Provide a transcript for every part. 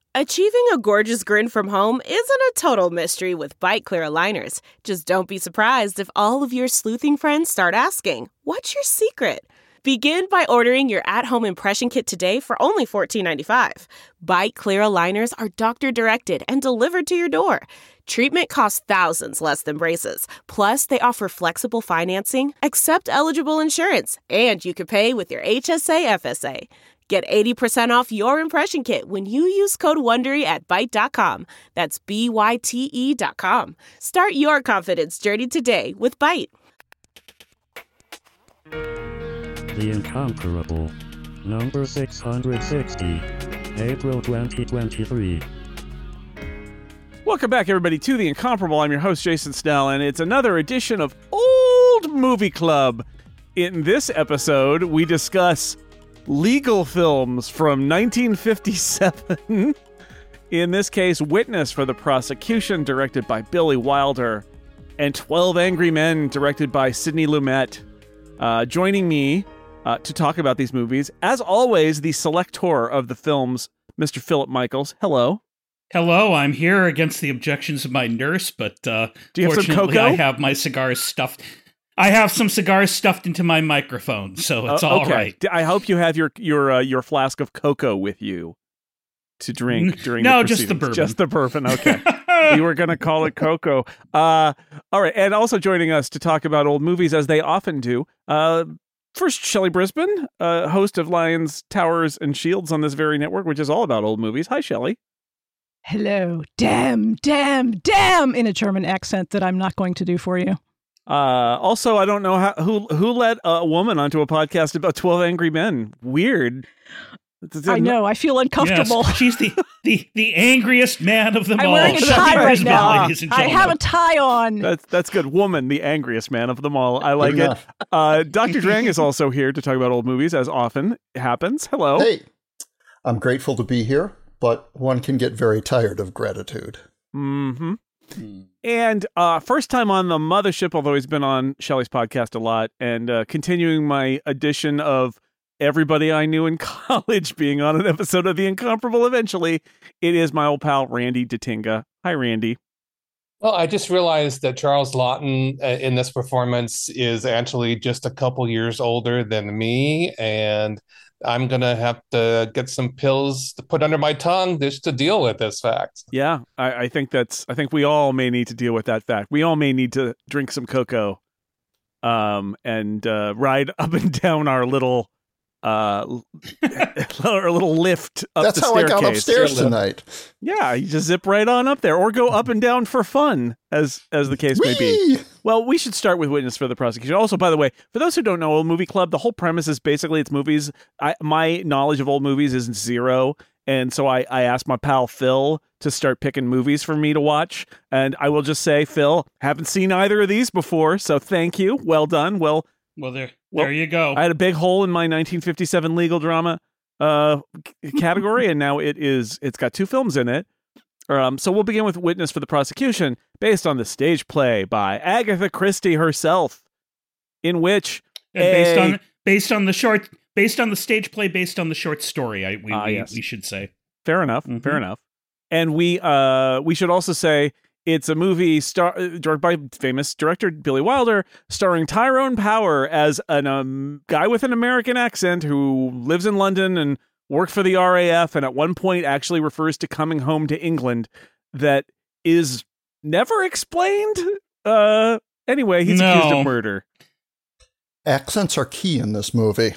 Achieving a gorgeous grin from home isn't a total mystery with Byte Clear aligners. Just don't be surprised if all of your sleuthing friends start asking, "What's your secret?" Begin by ordering your at-home impression kit today for only $14.95. Byte Clear aligners are doctor-directed and delivered to your door. Treatment costs thousands less than braces. Plus, they offer flexible financing, accept eligible insurance, and you can pay with your HSA FSA. Get 80% off your impression kit when you use code WONDERY at Byte.com. That's BYTE.com. Start your confidence journey today with Byte. The Incomparable. Number 660. April 2023. Welcome back, everybody, to The Incomparable. I'm your host, Jason Snell, and it's another edition of Old Movie Club. In this episode, we discuss legal films from 1957. In this case, Witness for the prosecution, directed by Billy Wilder, and 12 Angry Men, directed by Sidney Lumet. Joining me to talk about these movies, as always, the selector of the films, Mr. Philip Michaels. Hello. Hello, I'm here against the objections of my nurse, but Do you have some fortunately cocoa? I have my cigars stuffed. I have some cigars stuffed into my microphone, so it's all okay. right. I hope you have your flask of cocoa with you to drink during No, the just the proceedings. bourbon. Just the bourbon, okay. We were going to call it cocoa. All right, and also joining us to talk about old movies, as they often do, first, Shelley Brisbane, host of Lions, Towers, and Shields on this very network, which is all about old movies. Hi, Shelley. Hello. Damn, in a German accent that I'm not going to do for you. Also, I don't know who let a woman onto a podcast about 12 Angry Men. Weird. I know. I feel uncomfortable. Yes, she's the angriest man of them I'm all. wearing a Shut tie your right ears, now. ladies and I gentlemen. have a tie on. That's good. Woman, the angriest man of them all. I like it. Dr. Drang is also here to talk about old movies, as often happens. Hello. Hey, I'm grateful to be here, but one can get very tired of gratitude. Mm-hmm. And first time on the mothership, although he's been on Shelley's podcast a lot, and continuing my addition of everybody I knew in college being on an episode of The Incomparable eventually, it is my old pal, Randy Datinga. Hi, Randy. Well, I just realized that Charles Laughton in this performance is actually just a couple years older than me, and I'm going to have to get some pills to put under my tongue just to deal with this fact. Yeah, I think we all may need to deal with that fact. We all may need to drink some cocoa and ride up and down our little lift up That's the how staircase. I got upstairs tonight. Yeah, you just zip right on up there, or go up and down for fun, as the case may be. Whee! Well, we should start with Witness for the prosecution. Also, by the way, for those who don't know, Old Movie Club, the whole premise is basically it's movies. My knowledge of old movies is zero, and so I asked my pal Phil to start picking movies for me to watch. And I will just say, Phil, haven't seen either of these before, so thank you. Well done. Well, there you go. I had a big hole in my 1957 legal drama category, and now it's got two films in it. So we'll begin with Witness for the Prosecution, based on the stage play by Agatha Christie herself, in which based on the stage play, based on the short story. Yes. We should say. Fair enough. Mm-hmm. Fair enough. And we should also say it's a movie directed by famous director Billy Wilder, starring Tyrone Power as a guy with an American accent who lives in London and worked for the RAF, and at one point actually refers to coming home to England. That is never explained. Anyway, he's accused of murder. Accents are key in this movie.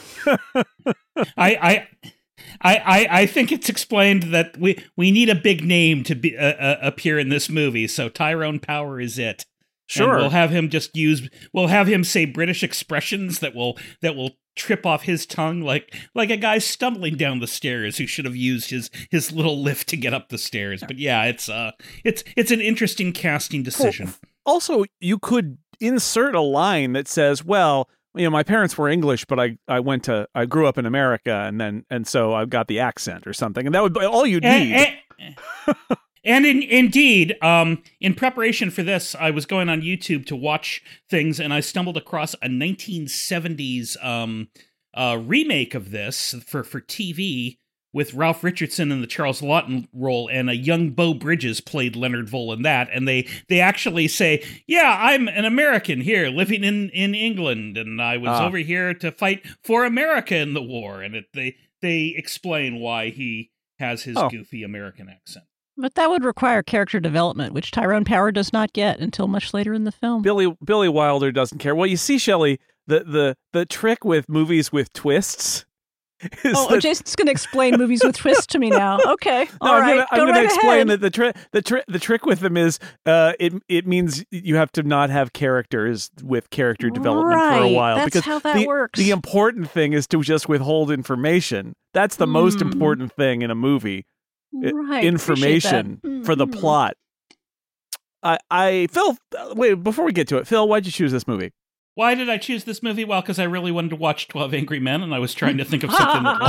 I think it's explained that we need a big name to be appear in this movie, so Tyrone Power is it. Sure, and we'll have him say British expressions that will trip off his tongue, like a guy stumbling down the stairs who should have used his little lift to get up the stairs. But yeah, it's an interesting casting decision. Also, you could insert a line that says, well, you know, my parents were English, but I grew up in America, and so I've got the accent or something, and that would be all you'd need. And indeed, in preparation for this, I was going on YouTube to watch things, and I stumbled across a 1970s remake of this for TV with Ralph Richardson in the Charles Laughton role, and a young Beau Bridges played Leonard Vole in that. And they actually say, yeah, I'm an American here living in England, and I was over here to fight for America in the war. And they explain why he has his goofy American accent. But that would require character development, which Tyrone Power does not get until much later in the film. Billy Wilder doesn't care. Well, you see, Shelley, the trick with movies with twists is Jason's going to explain movies with twists to me now. Okay, all right. I'm going to explain ahead. that the trick with them is it means you have to not have characters with character development for a while. That's because how that works. The important thing is to just withhold information. That's the most important thing in a movie. Right, information for the plot. Phil, wait, before we get to it, Phil, why'd you choose this movie? Why did I choose this movie? Well, because I really wanted to watch 12 Angry Men, and I was trying to think of something that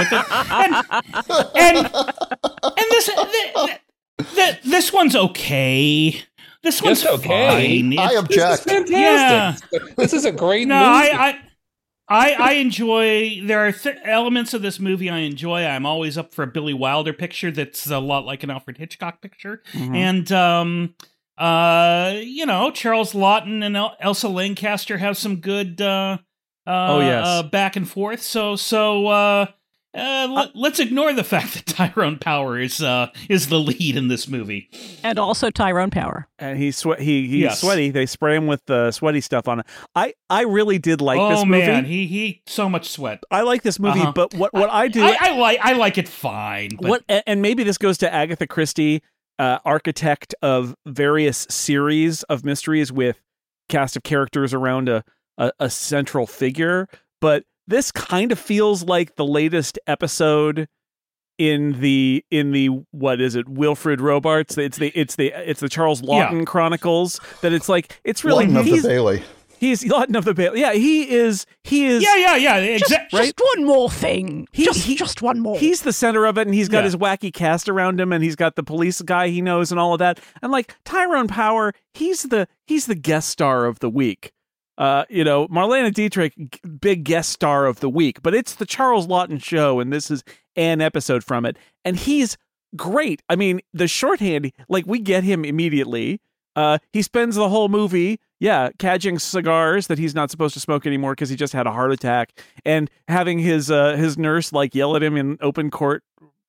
with it. And this one's okay. This one's okay. Fine. I object. This is fantastic. Yeah. This is a great movie. I enjoy, there are elements of this movie I enjoy. I'm always up for a Billy Wilder picture that's a lot like an Alfred Hitchcock picture. And, Charles Laughton and Elsa Lancaster have some good back and forth. So let's ignore the fact that Tyrone Power is the lead in this movie, and also Tyrone Power. And he's sweaty. They spray him with sweaty stuff on it. I really did like this movie. Oh man, he so much sweat. I like this movie, but what I do, I like it fine. But and maybe this goes to Agatha Christie, architect of various series of mysteries with cast of characters around a central figure, but this kind of feels like the latest episode in the what is it, Wilfred Robarts? It's the Charles Laughton Chronicles. That it's like it's really Laughton of the Bailey. He's Laughton of the Bailey. Yeah, he is. Yeah. Exactly. Just one more thing. Just one more. He's the center of it, and he's got his wacky cast around him, and he's got the police guy he knows, and all of that. And like Tyrone Power, he's the guest star of the week. Marlene Dietrich, big guest star of the week, but it's the Charles Laughton show, and this is an episode from it, and he's great. I mean, the shorthand, like, we get him immediately. He spends the whole movie, cadging cigars that he's not supposed to smoke anymore because he just had a heart attack, and having his nurse like yell at him in open court,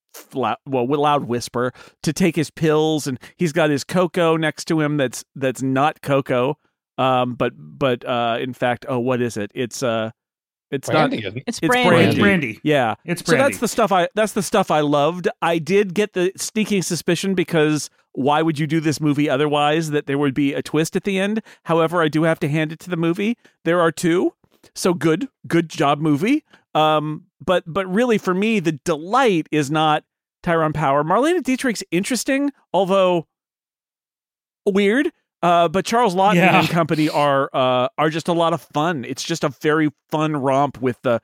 loud whisper, to take his pills, and he's got his cocoa next to him that's not cocoa. But in fact, what is it? It's brandy. Not. It's brandy. It's brandy. Yeah, it's brandy. So that's the stuff I loved. I did get the sneaking suspicion, because why would you do this movie otherwise, that there would be a twist at the end? However, I do have to hand it to the movie. There are two. So good job, movie. But really, for me, the delight is not Tyrone Power. Marlene Dietrich's interesting, although weird. But Charles Laughton and company are just a lot of fun. It's just a very fun romp with the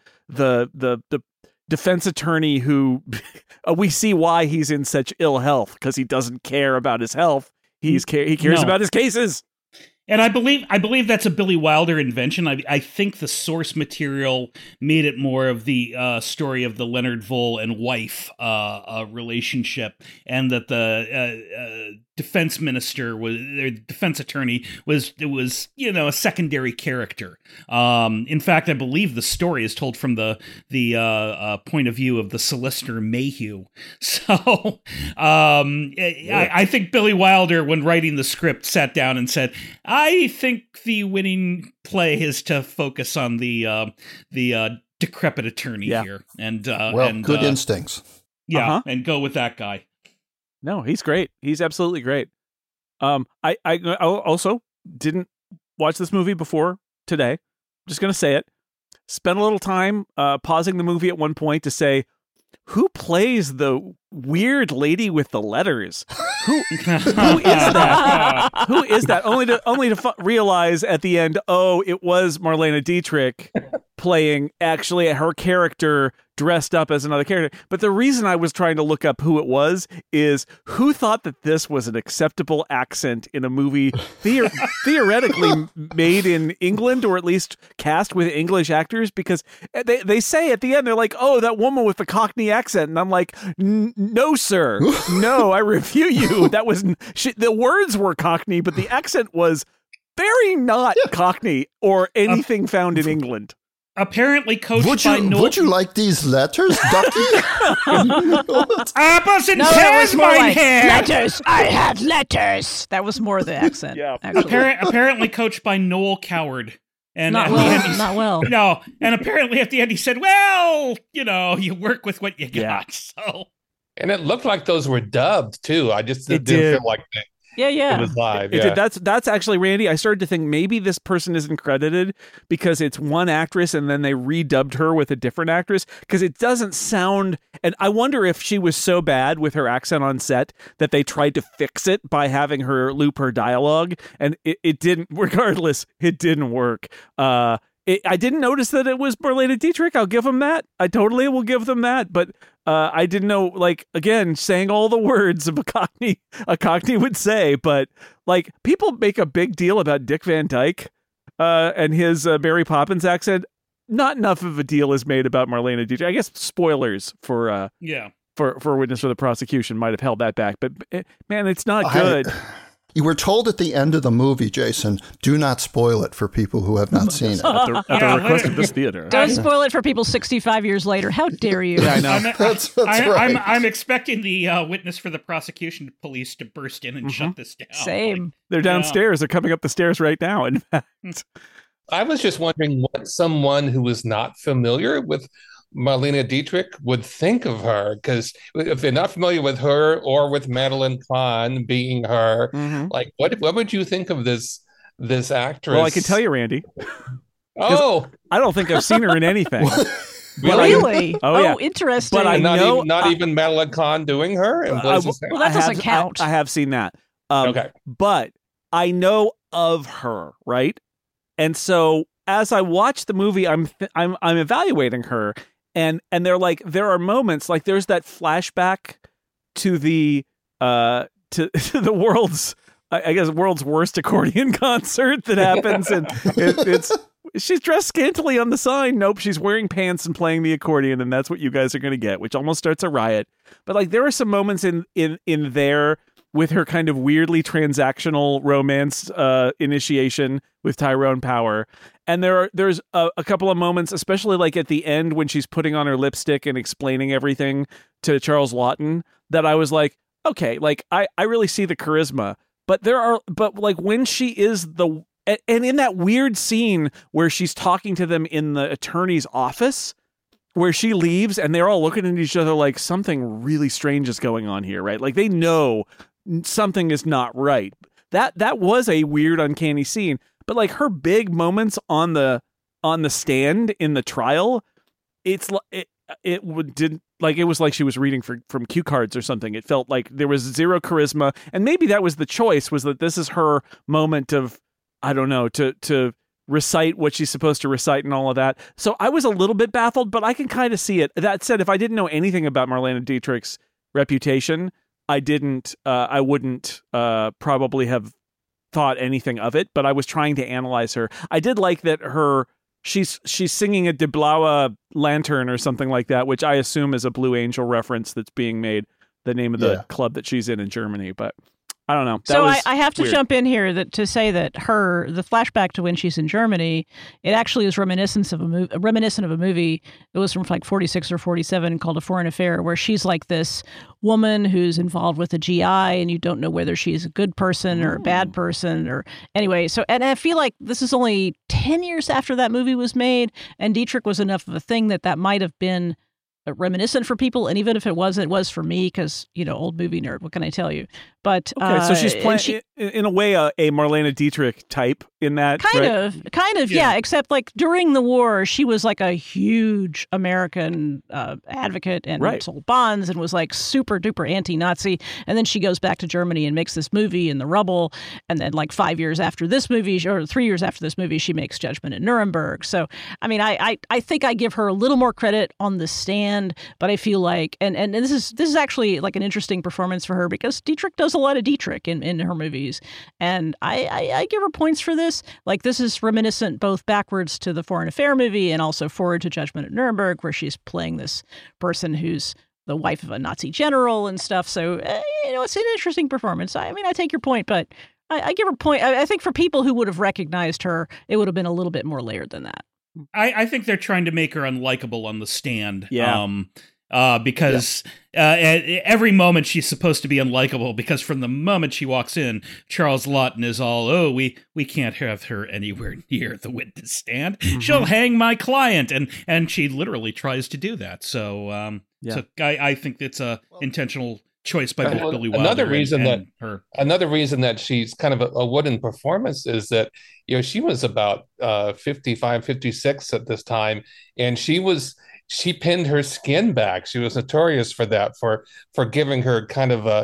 defense attorney who we see why he's in such ill health, because he doesn't care about his health. He cares about his cases. And I believe that's a Billy Wilder invention. I think the source material made it more of the story of the Leonard Vole and wife relationship, and that the defense minister their defense attorney was a secondary character. In fact, I believe the story is told from the point of view of the solicitor Mayhew. So I think Billy Wilder, when writing the script, sat down and said, I think the winning play is to focus on the decrepit attorney here, and good instincts. Yeah, and go with that guy. No, he's great. He's absolutely great. I also didn't watch this movie before today. I'm just going to say it. Spent a little time pausing the movie at one point to say, who plays the weird lady with the letters? Who is that? Who is that? Only to realize at the end, it was Marlene Dietrich playing actually her character dressed up as another character. But the reason I was trying to look up who it was is who thought that this was an acceptable accent in a movie theoretically made in England, or at least cast with English actors, because they say at the end, they're like, oh, that woman with the Cockney accent. And I'm like, no, sir. No, I refute you. That was the words were Cockney, but the accent was very not Cockney or anything found in England. Apparently coached by Noel. Would you like these letters, Ducky? Apples and pears, mein Herr. Letters. I have letters. That was more the accent. Yeah. Apparently coached by Noel Coward. And Not well. Not well. No, and apparently at the end he said, well, you work with what you got. So. And it looked like those were dubbed too. I just didn't feel like that. Yeah. It was live. Yeah. That's actually, Randy, I started to think maybe this person isn't credited because it's one actress and then they redubbed her with a different actress, because it doesn't sound, and I wonder if she was so bad with her accent on set that they tried to fix it by having her loop her dialogue, and it didn't, regardless, it didn't work. I didn't notice that it was Marlene Dietrich. I'll give them that. I totally will give them that. But I didn't know, like, again, saying all the words of a Cockney would say. But, like, people make a big deal about Dick Van Dyke and his Mary Poppins accent. Not enough of a deal is made about Marlene Dietrich. I guess spoilers for Witness for the Prosecution might have held that back. But, man, it's not good. You were told at the end of the movie, Jason, do not spoil it for people who have not seen it. At the request of this theater. Don't spoil it for people 65 years later. How dare you? Yeah, I know. That's right. I'm expecting the Witness for the Prosecution police to burst in and shut this down. Same. They're downstairs. They're coming up the stairs right now, in fact. I was just wondering what someone who was not familiar with Marlene Dietrich would think of her, because if they're not familiar with her or with Madeline Kahn being her, like what would you think of this actress? Well, I can tell you, Randy. Oh, I don't think I've seen her in anything. Really? Yeah. Interesting. But I know not even Madeline Kahn doing her. Well, that doesn't count. I have seen that. Okay, but I know of her, right? And so as I watch the movie, I'm evaluating her. And they're like, there are moments, like there's that flashback to the to the world's worst accordion concert that happens, and it's she's dressed scantily on the sign. Nope, she's wearing pants and playing the accordion, and that's what you guys are going to get, which almost starts a riot. But like there are some moments in there with her kind of weirdly transactional romance initiation with Tyrone Power. And there's a couple of moments, especially like at the end when she's putting on her lipstick and explaining everything to Charles Laughton, that I was like, okay, like I really see the charisma. But like when she is and in that weird scene where she's talking to them in the attorney's office, where she leaves and they're all looking at each other like something really strange is going on here, right? Like they know something is not right. That was a weird, uncanny scene. But like her big moments on the stand in the trial, it was like she was reading from cue cards or something. It felt like there was zero charisma, and maybe that was the choice, was that this is her moment of, I don't know, to recite what she's supposed to recite and all of that. So I was a little bit baffled, but I can kind of see it. That said, if I didn't know anything about Marlene Dietrich's reputation, I wouldn't probably have thought anything of it, but I was trying to analyze her. I did like that she's singing a De Blaue Lantern or something like that, which I assume is a Blue Angel reference that's being made, the name of the club that she's in Germany, but I don't know. So I have to jump in here to say that the flashback to when she's in Germany, it actually is reminiscent of a movie that was from like 46 or 47 called A Foreign Affair, where she's like this woman who's involved with a GI and you don't know whether she's a good person or a bad person or anyway. So, and I feel like this is only 10 years after that movie was made, and Dietrich was enough of a thing that might have been reminiscent for people. And even if it wasn't, it was for me because, old movie nerd, what can I tell you? But okay, so she's playing she, in a way a Marlene Dietrich type in that. kind right? of, yeah. Except like during the war, she was like a huge American advocate and sold bonds and was like super duper anti-Nazi. And then she goes back to Germany and makes this movie in the rubble. And then like 5 years after this movie, or 3 years after this movie, she makes Judgment at Nuremberg. So I mean, I think I give her a little more credit on The Stand, but I feel like and this is actually like an interesting performance for her because Dietrich does a lot of Dietrich in her movies, and I give her points for this. Like this is reminiscent both backwards to the Foreign Affair movie and also forward to Judgment at Nuremberg, where she's playing this person who's the wife of a Nazi general and stuff. So it's an interesting performance. I mean, I take your point, but I give her point. I think for people who would have recognized her, it would have been a little bit more layered than that. I think they're trying to make her unlikable on The Stand. Yeah. Because at every moment she's supposed to be unlikable, because from the moment she walks in, Charles Laughton is all, we can't have her anywhere near the witness stand. Mm-hmm. She'll hang my client. And she literally tries to do that. So, so I think it's a intentional choice by Billy Wilder. Another reason that she's kind of a wooden performance is that, she was about 55, 56 at this time. And she pinned her skin back. She was notorious for that, for giving her kind of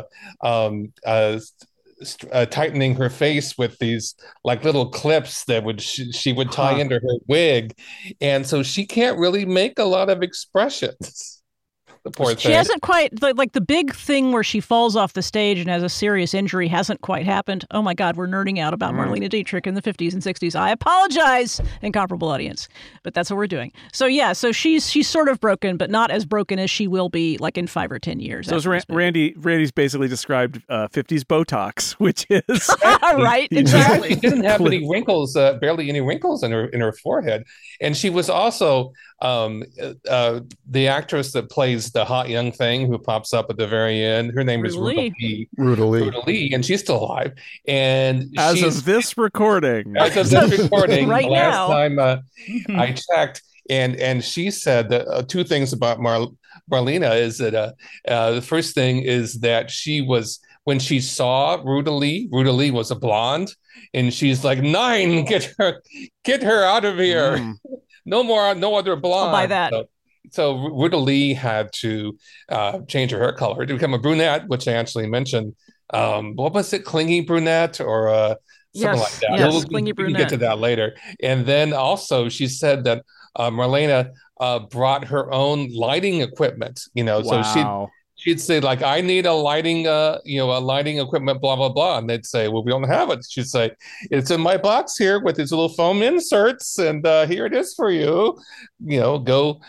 tightening her face with these like little clips that she would tie into her wig. And so she can't really make a lot of expressions. She hasn't quite, like the big thing where she falls off the stage and has a serious injury hasn't quite happened. Oh my God, we're nerding out about Marlene Dietrich in the 50s and 60s. I apologize, incomparable audience, but that's what we're doing. So yeah, so she's sort of broken, but not as broken as she will be like in 5 or 10 years. So Randy's basically described 50s Botox, which is right, exactly. She didn't have any wrinkles, barely any wrinkles in her forehead, and she was also the actress that plays the hot young thing who pops up at the very end. Her name is Ruta Lee, and she's still alive. And as of this recording, right last now, time I checked, and she said that two things about Marlena is that the first thing is that when she saw Ruta Lee was a blonde, and she's like, 9, get her out of here. No other blonde. I'll buy that. So Ruta Lee had to change her hair color to become a brunette, which I actually mentioned. What was it, clingy brunette or something like that? Yes, clingy brunette. We can get to that later. And then also she said that Marlena brought her own lighting equipment. So she'd say like, I need a lighting, lighting equipment, blah, blah, blah. And they'd say, well, we don't have it. She'd say, it's in my box here with these little foam inserts. And here it is for you. Go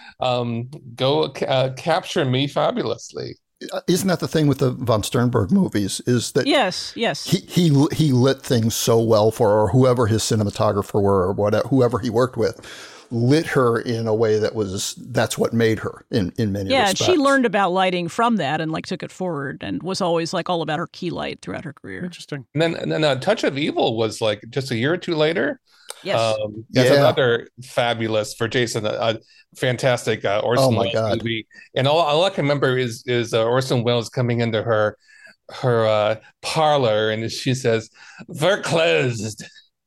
capture me fabulously. Isn't that the thing with the von Sternberg movies? Is that yes, he lit things so well for her, or whoever his cinematographer were, or whatever, whoever he worked with, lit her in a way that's what made her in many respects. Yeah, and she learned about lighting from that and like took it forward and was always like all about her key light throughout her career. Interesting. And then Touch of Evil was like just a year or two later. Yes. That's another fabulous, for Jason, a fantastic Orson Welles movie. And all I can remember is Orson Welles coming into her parlor, and she says, "We're closed."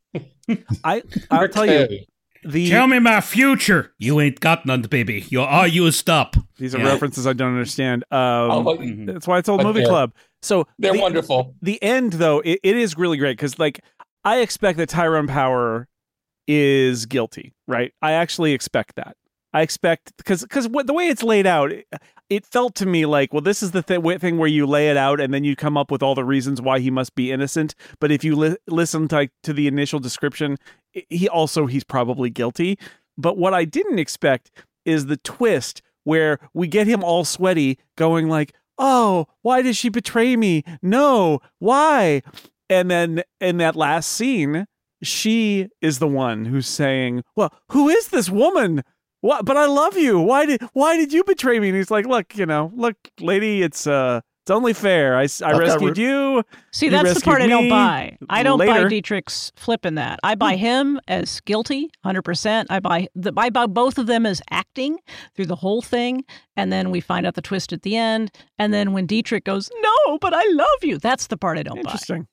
I'll tell you. Tell me my future. You ain't got none, baby. You're all used up. These are references I don't understand. That's why it's Old Movie Club. So they're wonderful. The end, though, it is really great because, like, I expect that Tyrone Power is guilty, right? I actually expect that. I expect because the way it's laid out, it felt to me like, well, this is the thing where you lay it out and then you come up with all the reasons why he must be innocent. But if you listen to the initial description, he's probably guilty. But what I didn't expect is the twist where we get him all sweaty going like, oh, why did she betray me? No, why? And then in that last scene, she is the one who's saying, well, who is this woman? What? But I love you. Why did you betray me? And he's like, look, lady, it's It's only fair. I rescued you. See, you that's the part I don't rescued buy. I don't later. buy Dietrich's flipping that. I buy him as guilty, 100%. I buy both of them as acting through the whole thing, and then we find out the twist at the end. And then when Dietrich goes, "No, but I love you," that's the part I don't buy. Interesting.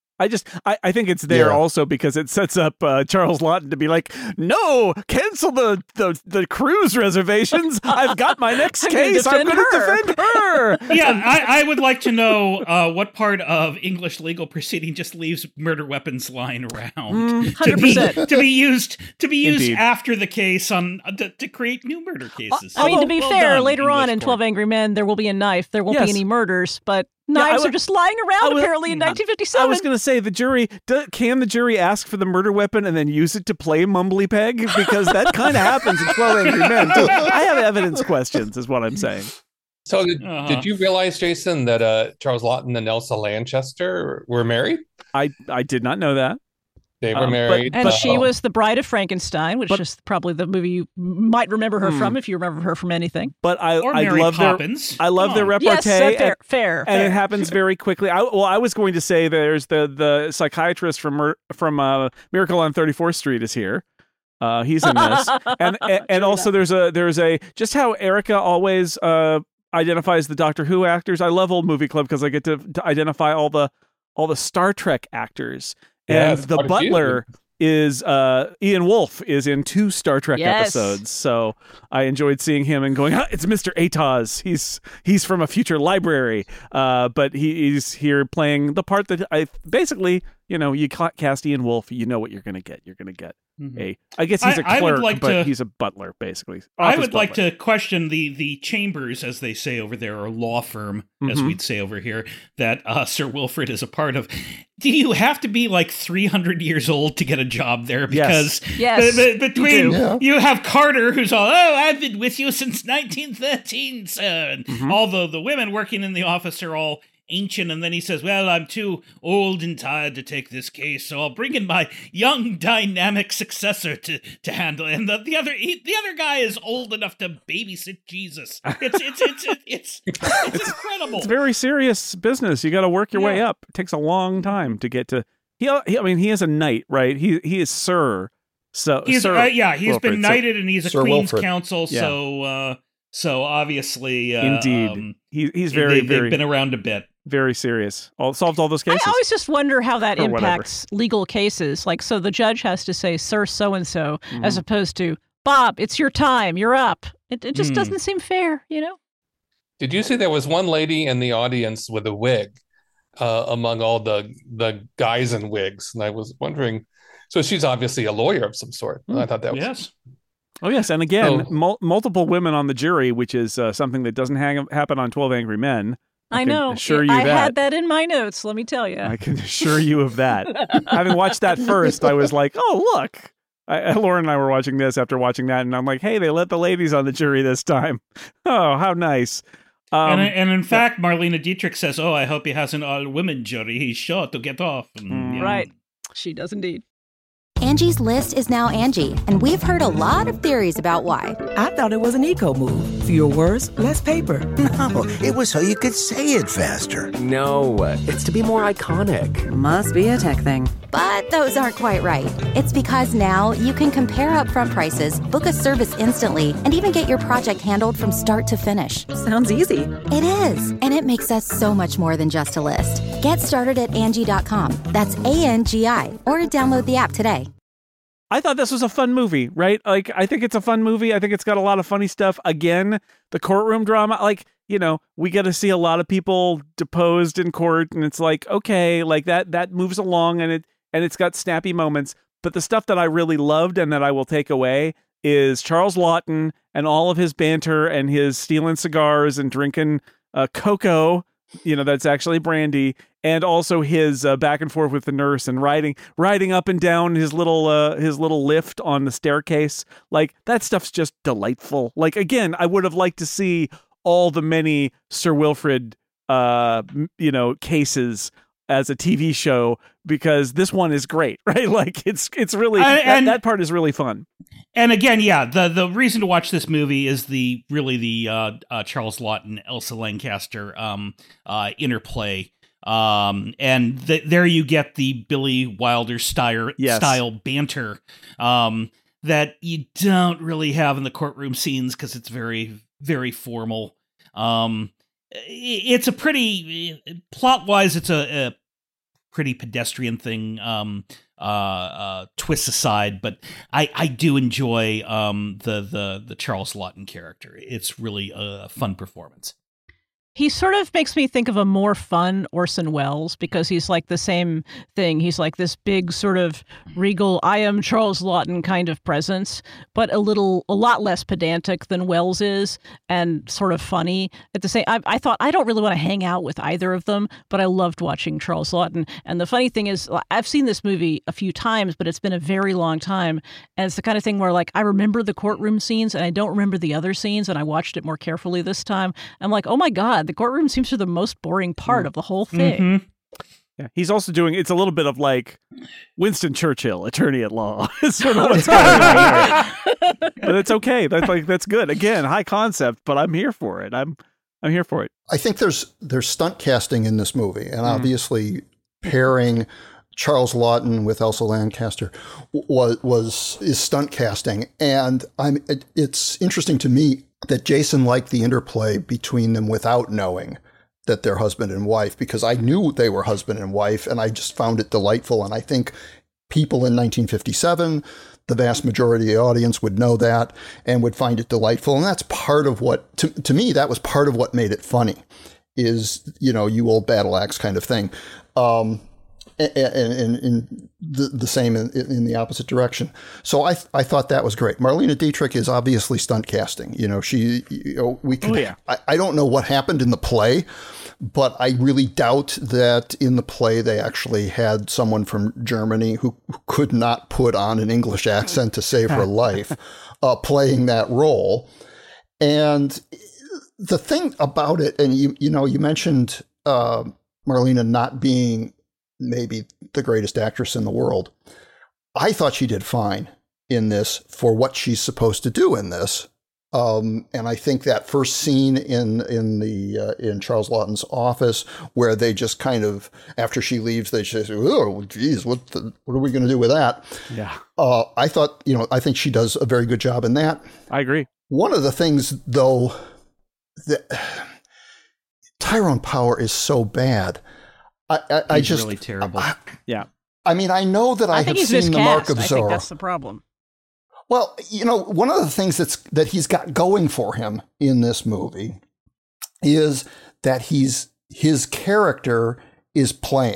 I think it's there also because it sets up Charles Laughton to be like, no, cancel the cruise reservations. I've got my next case. I'm going to defend her. Yeah, I would like to know what part of English legal proceeding just leaves murder weapons lying around 100%. to be used Indeed. after the case to create new murder cases. I mean, to be Well fair, done, later on English in court. 12 Angry Men, there will be a knife. There won't Yes. be any murders, but knives are just lying around apparently in 1957. I was going to say, the jury, can the jury ask for the murder weapon and then use it to play Mumbly Peg? Because that kind of happens in 12 Angry Men, too. I have evidence questions, is what I'm saying. So did you realize, Jason, that Charles Laughton and Elsa Lanchester were married? I did not know that. They were married. And she was the Bride of Frankenstein, which is probably the movie you might remember her from if you remember her from anything. But I Mary love Poppins. I love their repartee. Yes, fair. And it happens very quickly. I was going to say there's the psychiatrist from Miracle on 34th Street is here. He's in this, and also there's a just how Erica always identifies the Doctor Who actors. I love Old Movie Club because I get to identify all the Star Trek actors. And the butler is Ian Wolfe is in 2 Star Trek episodes, so I enjoyed seeing him and going, it's Mr. Atoz. He's from a future library, but he's here playing the part that I basically, you cast Ian Wolfe, you know what you're gonna get. You're gonna get I guess he's a clerk, but he's a butler basically. I would like to question the chambers, as they say over there, or law firm, as we'd say over here, that Sir Wilfrid is a part of. Do you have to be like 300 years old to get a job there? Because between you have Carter, who's all, I've been with you since 1913, sir. And all the women working in the office are all ancient, and then he says, well, I'm too old and tired to take this case, so I'll bring in my young, dynamic successor to handle it. And the other guy is old enough to babysit Jesus. It's incredible. It's very serious business. You got to work your way up. It takes a long time to get to. He is a knight, right? He is Sir. So he's Wilfrid, been knighted, and he's a Sir Queen's Wilfrid. Counsel. Yeah. So obviously, indeed, he's very they've been around a bit. Very serious. Solved all those cases. I always just wonder how that Or impacts legal cases. Like, so the judge has to say, Sir so-and-so, as opposed to, Bob, it's your time, you're up. It just doesn't seem fair, Did you see there was one lady in the audience with a wig among all the guys in wigs? And I was wondering, so she's obviously a lawyer of some sort. I thought that was... Yes. Oh, yes. And again, multiple women on the jury, which is something that doesn't happen on 12 Angry Men. I know. I had that in my notes, let me tell you. I can assure you of that. Having watched that first, I was like, oh, look. Lauren and I were watching this after watching that, and I'm like, hey, they let the ladies on the jury this time. Oh, how nice. And in fact, Marlene Dietrich says, I hope he has an all-women jury. He's sure to get off. And, Right. She does indeed. Angie's List is now Angie, and we've heard a lot of theories about why. I thought it was an eco move. Fewer words, less paper. No, it was so you could say it faster. No, it's to be more iconic. Must be a tech thing. But those aren't quite right. It's because now you can compare upfront prices, book a service instantly, and even get your project handled from start to finish. Sounds easy. It is, and it makes us so much more than just a list. Get started at Angie.com. That's ANGI, or download the app today. I thought this was a fun movie, right? Like, I think it's a fun movie. I think it's got a lot of funny stuff. Again, the courtroom drama, we get to see a lot of people deposed in court, and it's like, okay, like that moves along, and it's got snappy moments. But the stuff that I really loved and that I will take away is Charles Laughton and all of his banter and his stealing cigars and drinking cocoa, that's actually brandy, and also his back and forth with the nurse and riding up and down his little lift on the staircase. Like, that stuff's just delightful. Like, again, I would have liked to see all the many Sir Wilfrid, cases as a TV show, because this one is great, right? Like it's really that part is really fun. And again, yeah, the reason to watch this movie is the Charles Laughton, Elsa Lanchester interplay. And there you get the Billy Wilder style banter that you don't really have in the courtroom scenes because it's very, very formal. It's a pretty plot-wise, it's a pretty pedestrian thing, twists aside, but I do enjoy the Charles Laughton character. It's really a fun performance. He sort of makes me think of a more fun Orson Welles, because he's like the same thing. He's like this big sort of regal, I am Charles Laughton kind of presence, but a lot less pedantic than Welles is, and sort of funny at the same. I thought I don't really want to hang out with either of them, but I loved watching Charles Laughton. And the funny thing is, I've seen this movie a few times, but it's been a very long time. And it's the kind of thing where like I remember the courtroom scenes and I don't remember the other scenes, and I watched it more carefully this time. I'm like, oh my God, the courtroom seems to be the most boring part of the whole thing. Mm-hmm. Yeah, he's also doing, it's a little bit of like Winston Churchill, attorney at law. It's sort of what's going on here. But it's okay. That's good. Again, high concept, but I'm here for it. I'm here for it. I think there's stunt casting in this movie, and obviously pairing Charles Laughton with Elsa Lanchester is stunt casting. And it's interesting to me that Jason liked the interplay between them without knowing that they're husband and wife, because I knew they were husband and wife, and I just found it delightful. And I think people in 1957, the vast majority of the audience would know that and would find it delightful. And that's part of what, to me, that was part of what made it funny, is, you old battle axe kind of thing. And the same in the opposite direction. So I thought that was great. Marlene Dietrich is obviously stunt casting. I don't know what happened in the play, but I really doubt that in the play they actually had someone from Germany who could not put on an English accent to save her life playing that role. And the thing about it, and you mentioned Marlena not being maybe the greatest actress in the world. I thought she did fine in this for what she's supposed to do in this. And I think that first scene in Charles Laughton's office, where they just kind of, after she leaves, they just say, "Oh, geez, what are we going to do with that?" Yeah. I think she does a very good job in that. I agree. One of the things, though, that Tyrone Power is so bad. He's really terrible. Yeah. I mean, I know that I have seen The Mark of Zorro. I think that's the problem. Well, one of the things that he's got going for him in this movie is that his character is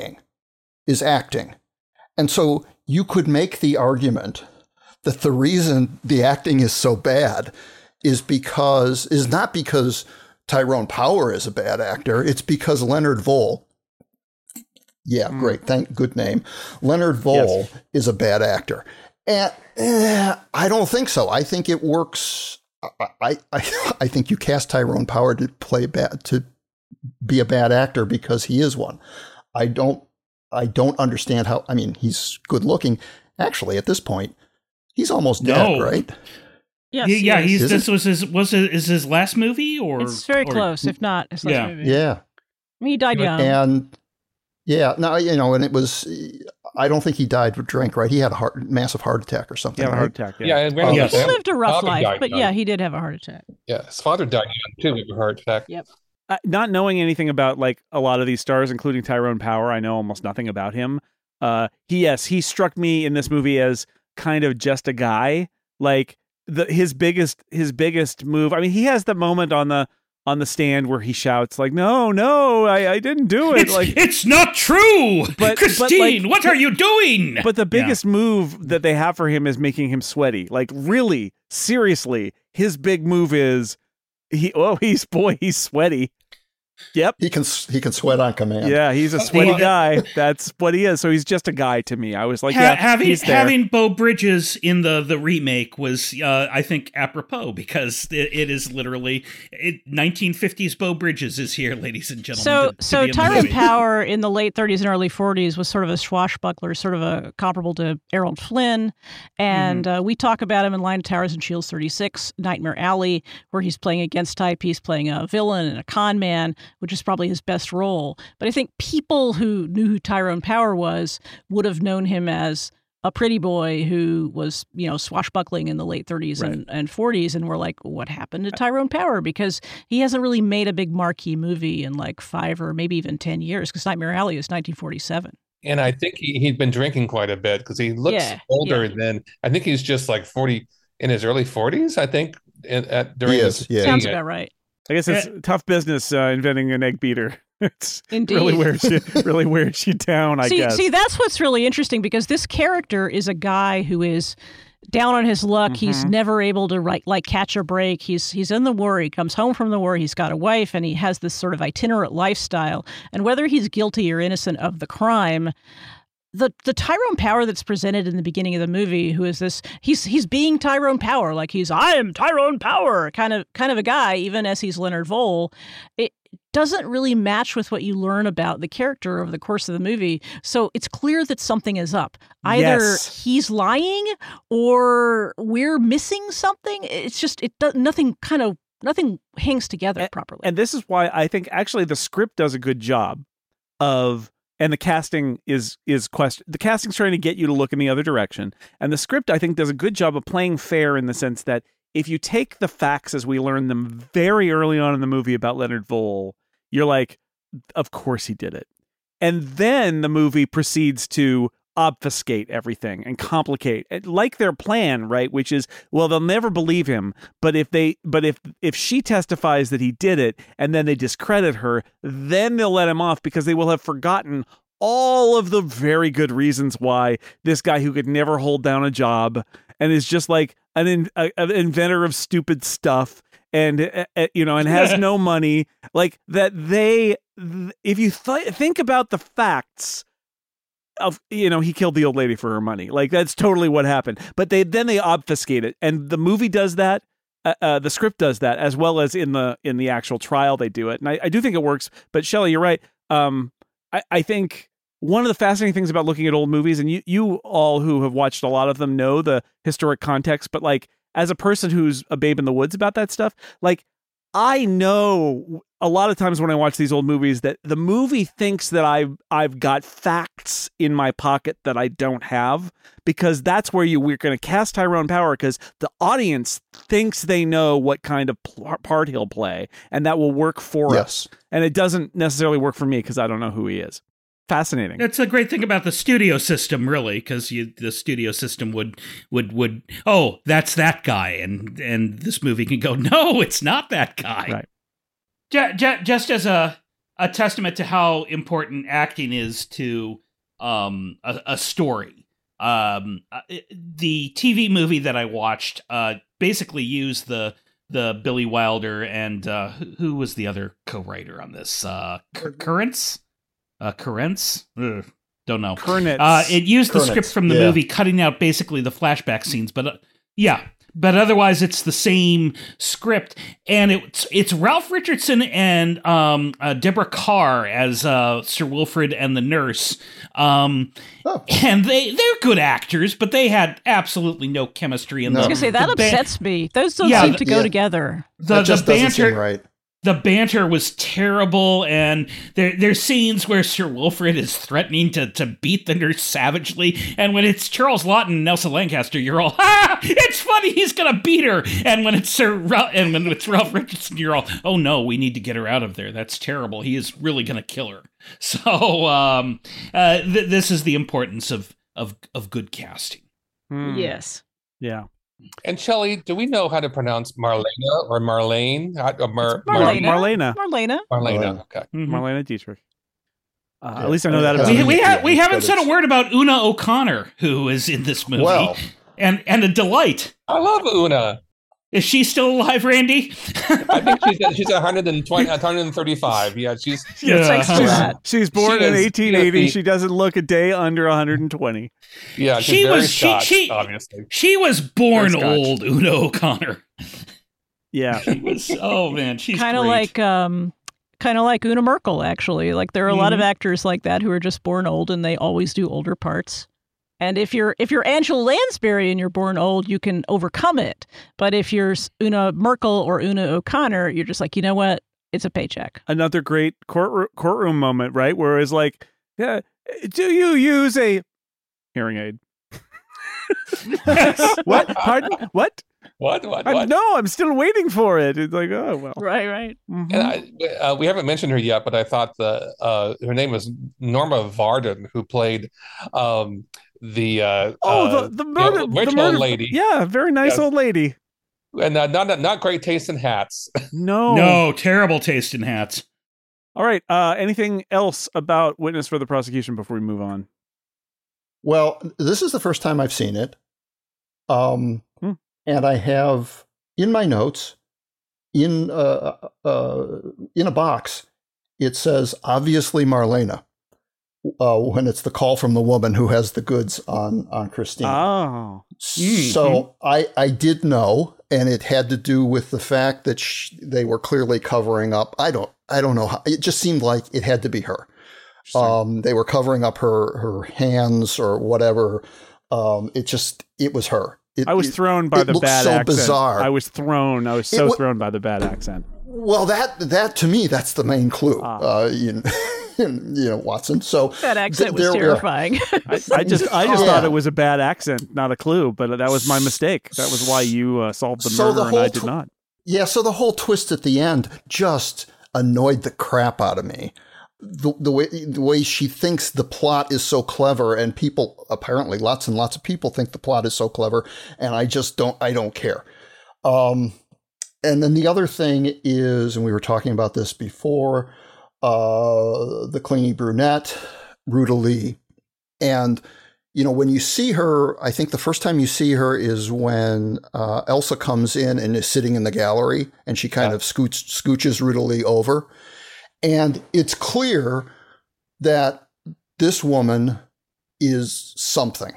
acting. And so you could make the argument that the reason the acting is so bad is not because Tyrone Power is a bad actor. It's because Leonard Vole. Yeah, great. Good name. Leonard Vole is a bad actor. And I don't think so. I think it works. I think you cast Tyrone Power to be a bad actor because he is one. I don't understand how. I mean, he's good looking. Actually, at this point, he's almost dead, right? Yes, this was his last movie, or it's very close, if not his last movie. Yeah, I mean, he died young. And and it was. I don't think he died of drink, right? He had a massive heart attack or something. Yeah, a heart attack. Yeah, he lived a rough life, but yeah, he did have a heart attack. Yeah, his father died young too of a heart attack. Yep. Not knowing anything about like a lot of these stars, including Tyrone Power, I know almost nothing about him. He struck me in this movie as kind of just a guy. Like his biggest move. I mean, he has the moment on the stand where he shouts like, "No, I didn't do it." It's not true, Christine. What are you doing? But the biggest move that they have for him is making him sweaty. Like really, seriously, his big move is he's sweaty. Yep. He can sweat on command. Yeah, he's a sweaty guy. That's what he is. So he's just a guy to me. I was like, having Beau Bridges in the remake was, I think, apropos because it is literally 1950s Beau Bridges is here, ladies and gentlemen. So Tyrone Power in the late 30s and early 40s was sort of a swashbuckler, sort of a comparable to Errol Flynn, and we talk about him in Line of Towers and Shields 36, Nightmare Alley, where he's playing against type. He's playing a villain and a con man, which is probably his best role. But I think people who knew who Tyrone Power was would have known him as a pretty boy who was, swashbuckling in the late 30s and 40s, and were like, what happened to Tyrone Power? Because he hasn't really made a big marquee movie in like 5 or maybe even 10 years, because Nightmare Alley is 1947. And I think he'd been drinking quite a bit because he looks older than, I think he's just like 40, in his early 40s, I think, during this. Yeah. Sounds about right. I guess it's tough business inventing an egg beater. It's Indeed. really wears you down, I guess. See, that's what's really interesting, because this character is a guy who is down on his luck. He's never able to catch a break. He's in the war. He comes home from the war. He's got a wife, and he has this sort of itinerant lifestyle. And whether he's guilty or innocent of the crime, the Tyrone Power that's presented in the beginning of the movie, who is this, he's being Tyrone Power, like I am Tyrone Power kind of a guy, even as he's Leonard Vole. It doesn't really match with what you learn about the character over the course of the movie. So it's clear that something is up. Either he's lying or we're missing something. It's just nothing hangs together properly. And this is why I think actually the script does a good job of. And the casting the casting's trying to get you to look in the other direction. And the script, I think, does a good job of playing fair in the sense that if you take the facts as we learn them very early on in the movie about Leonard Vole, you're like, of course he did it. And then the movie proceeds to obfuscate everything and complicate, like their plan, right? Which is, well, they'll never believe him, but if she testifies that he did it and then they discredit her, then they'll let him off because they will have forgotten all of the very good reasons why this guy who could never hold down a job and is just like an inventor of stupid stuff and and has no money, like that. If you think about the facts of, he killed the old lady for her money. Like, that's totally what happened. But then they obfuscate it. And the movie does that. The script does that, as well as in the actual trial, they do it. And I do think it works. But Shelley, you're right. I think one of the fascinating things about looking at old movies, and you all who have watched a lot of them know the historic context, but like, as a person who's a babe in the woods about that stuff, like, I know a lot of times when I watch these old movies that the movie thinks that I've got facts in my pocket that I don't have, because that's where we're going to cast Tyrone Power, because the audience thinks they know what kind of part he'll play, and that will work for us. And it doesn't necessarily work for me because I don't know who he is. Fascinating. That's a great thing about the studio system, really, because the studio system would that's that guy, and this movie can go, no, it's not that guy. Right. Just as a testament to how important acting is to a story. The TV movie that I watched basically used the Billy Wilder and who was the other co-writer on this? Currents? Currents? Don't know. It used the script from the movie, cutting out basically the flashback scenes, but but otherwise it's the same script, and it's Ralph Richardson and Deborah Carr as Sir Wilfrid and the nurse, and they're good actors, but they had absolutely no chemistry in them. I was gonna say that upsets me. Those don't seem to go together. That just doesn't seem right. The banter was terrible, and there's scenes where Sir Wilfrid is threatening to beat the nurse savagely, and when it's Charles Laughton and Nelson Lancaster, you're all, it's funny, he's gonna beat her, and when it's Ralph Richardson, you're all, oh no, we need to get her out of there. That's terrible. He is really gonna kill her. So this is the importance of good casting. Yes. Yeah. And Shelley, do we know how to pronounce Marlena or Marlene? Marlena. Okay. Mm-hmm. Marlena Dietrich. At least I know that. We haven't said a word about Una O'Connor, who is in this movie, and a delight. I love Una. Is she still alive, Randy? I think she's 120, 135. Yeah, she's born in 1880. Yeah, she doesn't look a day under 120. Yeah, she's very Scotch, obviously. She was born old, Una O'Connor. Yeah, she was. Oh man, she's kind of like Una Merkel. Actually, like there are a lot of actors like that who are just born old, and they always do older parts. And if you're Angela Lansbury and you're born old, you can overcome it. But if you're Una Merkel or Una O'Connor, you're just like, you know what? It's a paycheck. Another great courtroom moment, right? Where it's like, yeah, do you use a hearing aid? What? Pardon? What? What? No, I'm still waiting for it. It's like, oh, well. Right. Mm-hmm. And we haven't mentioned her yet, but I thought her name was Norma Varden, who played the rich old lady. Yeah, very nice old lady. And not great taste in hats. No, terrible taste in hats. All right. Anything else about Witness for the Prosecution before we move on? Well, this is the first time I've seen it. And I have in my notes, in a box, it says, obviously Marlena, when it's the call from the woman who has the goods on Christine. Oh. So I did know, and it had to do with the fact that they were clearly covering up. I don't know how. It just seemed like it had to be her. They were covering up her hands or whatever. It was her. I was thrown by the bad accent. Bizarre. I was thrown by the bad accent. Well, that to me, that's the main clue. Watson. So that accent was terrifying. I just thought it was a bad accent, not a clue. But that was my mistake. That was why you solved the murder and I did not. Yeah. So the whole twist at the end just annoyed the crap out of me. The way she thinks the plot is so clever, and people, apparently lots and lots of people think the plot is so clever, and I don't care. And then the other thing is, and we were talking about this before, the clingy brunette, Ruta Lee. And, when you see her, I think the first time you see her is when Elsa comes in and is sitting in the gallery, and she kind of scooches Ruta Lee over. And it's clear that this woman is something,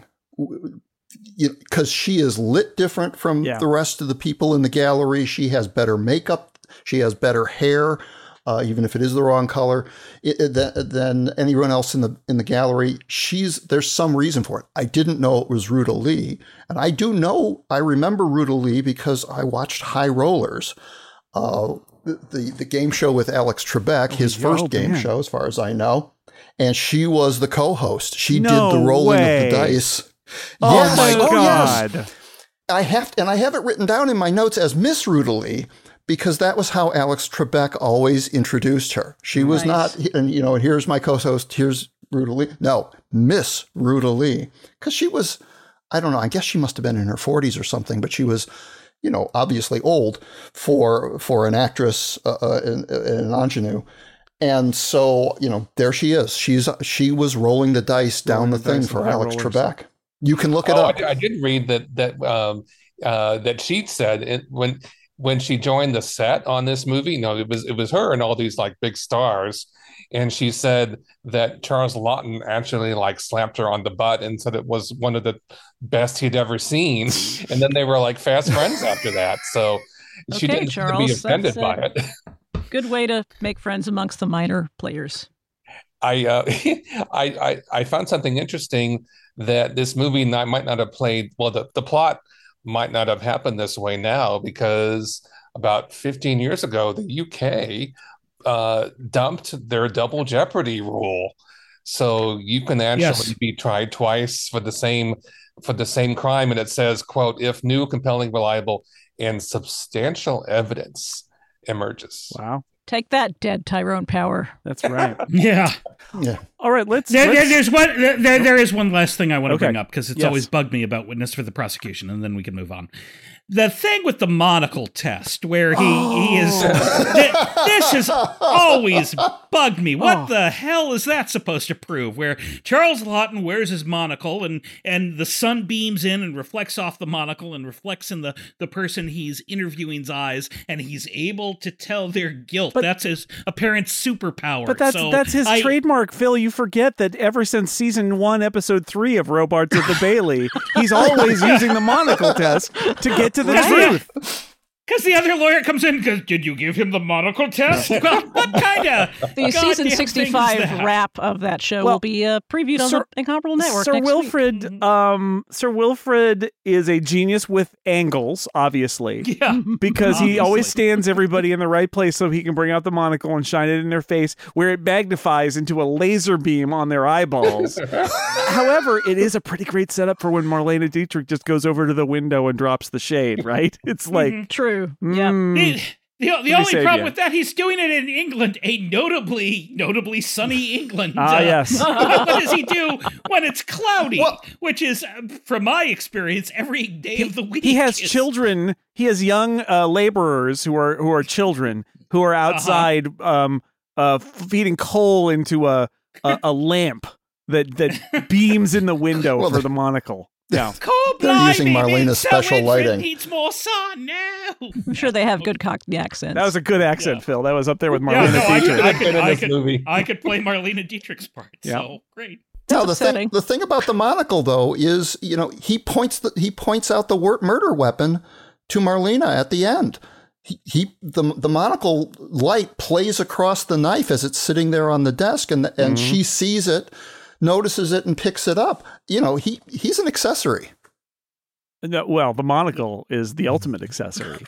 because she is lit different from the rest of the people in the gallery. She has better makeup. She has better hair, even if it is the wrong color, than anyone else in the gallery. There's some reason for it. I didn't know it was Ruta Lee. And I remember Ruta Lee because I watched High Rollers, the game show with Alex Trebek, his first game show, as far as I know. And she was the co-host. She did the rolling of the dice. Oh my God. Yes. I have it written down in my notes as Miss Ruta Lee, because that was how Alex Trebek always introduced her. She was not, and here's my co-host, here's Ruta Lee. No, Miss Ruta Lee. Because she was, I don't know, I guess she must have been in her 40s or something, but she was, obviously old for an actress, an ingenue. And so, there she is. She was rolling the dice down the thing for Alex Trebek. You can look it up. I did read that Sheet said when she joined the set on this movie, it was her and all these like big stars. And she said that Charles Laughton actually slapped her on the butt and said it was one of the best he'd ever seen. And then they were like fast friends after that. So she didn't seem to be offended by it. Good way to make friends amongst the minor players. I found something interesting that this movie might not have played. Well, the plot might not have happened this way now, because about 15 years ago, the UK dumped their double jeopardy rule, so you can actually be tried twice for the same crime, and it says, quote, if new, compelling, reliable, and substantial evidence emerges. Wow. Take that, dead Tyrone Power. That's right. Yeah. All right, let's. There is one last thing I want to bring up because it's Yes. always bugged me about witness for the prosecution, and then we can move on. The thing with the monocle test, where he is, this has always bugged me. What the hell is that supposed to prove? Where Charles Laughton wears his monocle, and the sun beams in and reflects off the monocle and reflects in the person he's interviewing's eyes, and he's able to tell their guilt. That's his apparent superpower. But that's his trademark, Phil. You forget that ever since season 1, episode 3 of Robards of the Bailey, he's always using the monocle test to get to the truth. Because the other lawyer comes in and goes, did you give him the monocle test? Well, what kind of the season 65 wrap of that show will be previewed on the Incomparable Network Sir next Wilfred, week. Sir Wilfred is a genius with angles, obviously. Yeah. Because he always stands everybody in the right place so he can bring out the monocle and shine it in their face, where it magnifies into a laser beam on their eyeballs. However, it is a pretty great setup for when Marlene Dietrich just goes over to the window and drops the shade, right? It's like... True. Yeah. The only problem with that, he's doing it in England, a notably sunny England. Yes. What does he do when it's cloudy? Which is, from my experience, every day of the week. He has children. He has young laborers who are children who are outside feeding coal into a lamp that beams in the window for the monocle. Yeah. They're using Marlena's special lighting. Needs more sun now. I'm sure they have good Cockney accents. That was a good accent, Phil. That was up there with Marlene Dietrich. I could play Marlene Dietrich's part. Yeah. So great. Now the thing about the monocle though is, he points out the murder weapon to Marlena at the end. The monocle light plays across the knife as it's sitting there on the desk, and she sees it, notices it, and picks it up. He's an accessory. No, well, the monocle is the ultimate accessory.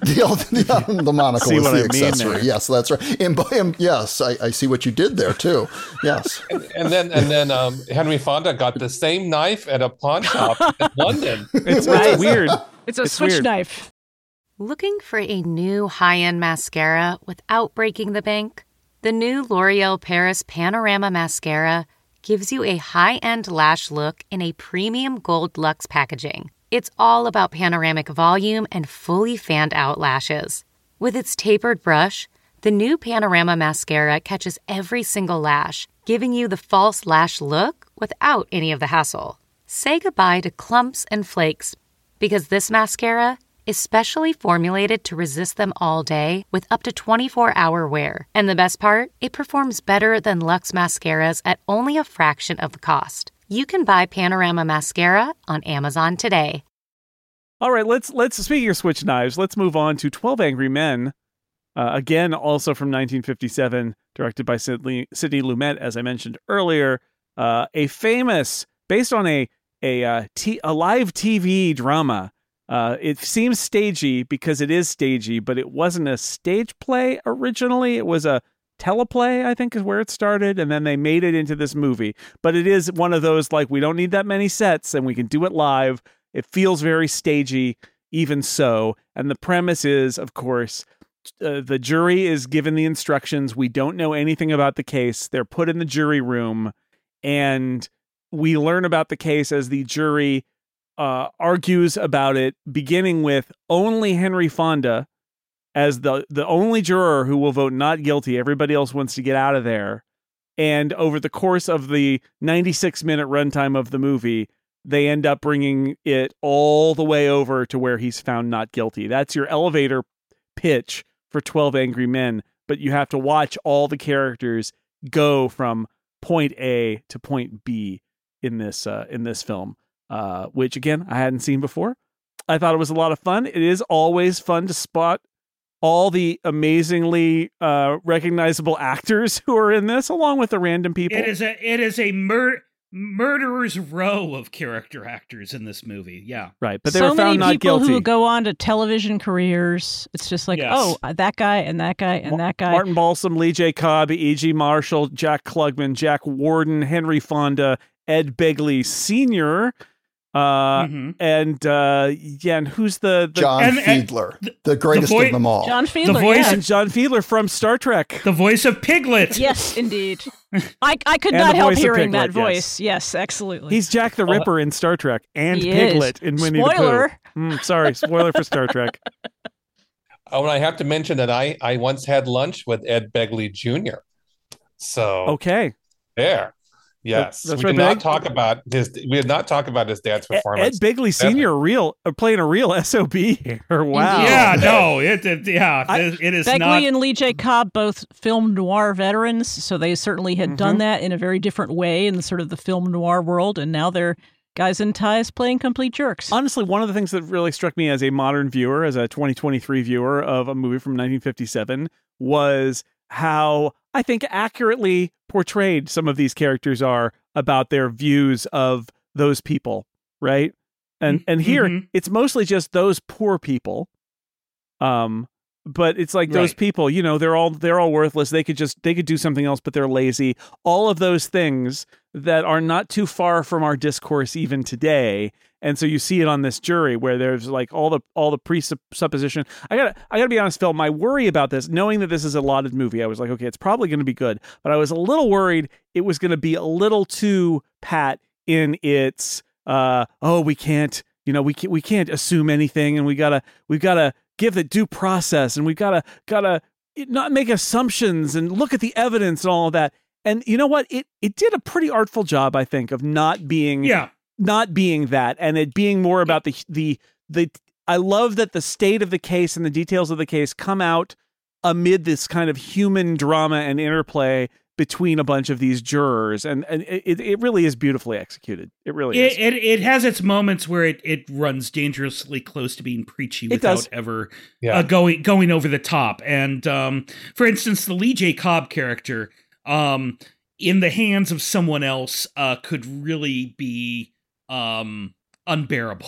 The monocle see is what the I mean accessory. there. Yes, that's right. And yes, I see what you did there too. Yes. And then Henry Fonda got the same knife at a pawn shop in London. It's weird. It's a switch knife. Looking for a new high-end mascara without breaking the bank? The new L'Oreal Paris Panorama Mascara gives you a high-end lash look in a premium gold luxe packaging. It's all about panoramic volume and fully fanned-out lashes. With its tapered brush, the new Panorama Mascara catches every single lash, giving you the false lash look without any of the hassle. Say goodbye to clumps and flakes, because this mascara is specially formulated to resist them all day with up to 24-hour wear. And the best part? It performs better than Luxe mascaras at only a fraction of the cost. You can buy Panorama Mascara on Amazon today. All right, let's speaking of switch knives, let's move on to 12 Angry Men. Again, also from 1957, directed by Sidney Lumet, as I mentioned earlier. A famous, based on a live TV drama. It seems stagey because it is stagey, but it wasn't a stage play originally. It was a teleplay, I think, is where it started, and then they made it into this movie. But it is one of those, like, we don't need that many sets, and we can do it live. It feels very stagey, even so. And the premise is, of course, the jury is given the instructions. We don't know anything about the case. They're put in the jury room, and we learn about the case as the jury argues about it, beginning with only Henry Fonda as the only juror who will vote not guilty. Everybody else wants to get out of there. And over the course of the 96-minute runtime of the movie, they end up bringing it all the way over to where he's found not guilty. That's your elevator pitch for 12 Angry Men, but you have to watch all the characters go from point A to point B in this film. Which, again, I hadn't seen before. I thought it was a lot of fun. It is always fun to spot all the amazingly recognizable actors who are in this, along with the random people. It is a murderer's row of character actors in this movie. Yeah, right. But they were found not guilty. So many people who go on to television careers. It's just like, that guy and that guy and that guy. Martin Balsam, Lee J. Cobb, E.G. Marshall, Jack Klugman, Jack Warden, Henry Fonda, Ed Begley Sr., And who's the John Fiedler, the greatest of them all. John Fiedler, the voice, and John Fiedler from Star Trek, the voice of Piglet. Yes, indeed. I could not help hearing that voice. Yes, absolutely. He's Jack the Ripper in Star Trek and Piglet in Winnie the Pooh. Sorry, spoiler for Star Trek. Oh, and I have to mention that I once had lunch with Ed Begley Jr. So okay, there. Yes, that's we right. did not talk about his. We did not talk about his dad's performance. Ed Begley Sr. playing a real SOB here. Wow. Yeah, no, it is Begley not. and Lee J. Cobb, both film noir veterans, so they certainly had done that in a very different way in sort of the film noir world, and now they're guys in ties playing complete jerks. Honestly, one of the things that really struck me as a modern viewer, as a 2023 viewer of a movie from 1957, was how I think accurately portrayed some of these characters are about their views of those people, right? And here it's mostly just those poor people. But it's like those people, you know, they're all worthless. They could do something else, but they're lazy. All of those things that are not too far from our discourse even today. And so you see it on this jury where there's like all the presupposition. I gotta be honest, Phil, my worry about this, knowing that this is a lauded movie, I was like, okay, it's probably going to be good, but I was a little worried it was going to be a little too pat in its, we can't assume anything, and we've got to give the due process, and we've got to not make assumptions and look at the evidence and all of that. And you know what? It did a pretty artful job, I think, of not being that, and it being more about the I love that the state of the case and the details of the case come out amid this kind of human drama and interplay between a bunch of these jurors, and it really is beautifully executed. It really is. It has its moments where it runs dangerously close to being preachy without ever going over the top. And for instance, the Lee J. Cobb character, in the hands of someone else, could really be unbearable.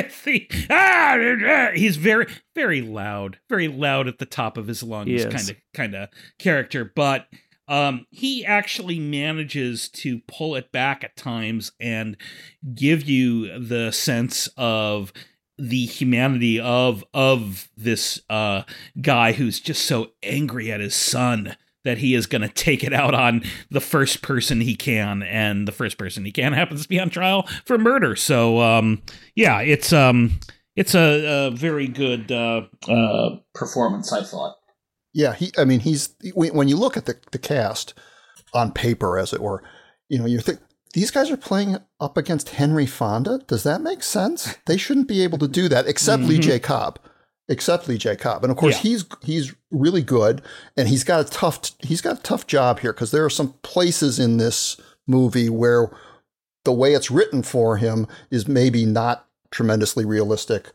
He's very, very loud at the top of his lungs, kind of character, but he actually manages to pull it back at times and give you the sense of the humanity of this guy who's just so angry at his son that he is going to take it out on the first person he can, and the first person he can happens to be on trial for murder. So, it's a very good performance, I thought. Yeah, when you look at the cast on paper, as it were, you think these guys are playing up against Henry Fonda. Does that make sense? They shouldn't be able to do that, except Lee J. Cobb. And of course he's really good, and he's got a tough job here, because there are some places in this movie where the way it's written for him is maybe not tremendously realistic.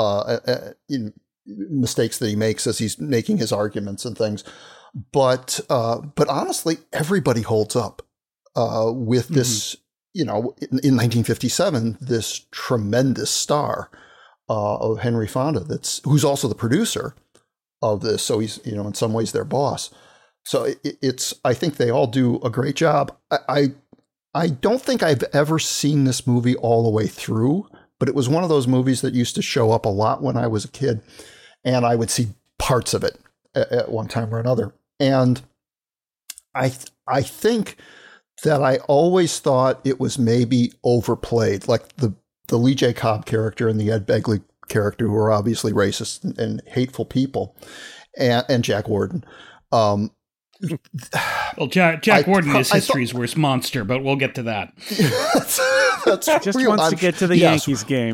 Mistakes that he makes as he's making his arguments and things, but honestly, everybody holds up with this. In 1957, this tremendous star of Henry Fonda, who's also the producer of this. So he's in some ways their boss. So I think they all do a great job. I don't think I've ever seen this movie all the way through, but it was one of those movies that used to show up a lot when I was a kid, and I would see parts of it at one time or another. And I think that I always thought it was maybe overplayed, like the Lee J. Cobb character and the Ed Begley character, who are obviously racist and hateful people, and Jack Warden. Well, Jack Warden is history's worst monster, but we'll get to that. That's just wants to get to the Yankees game,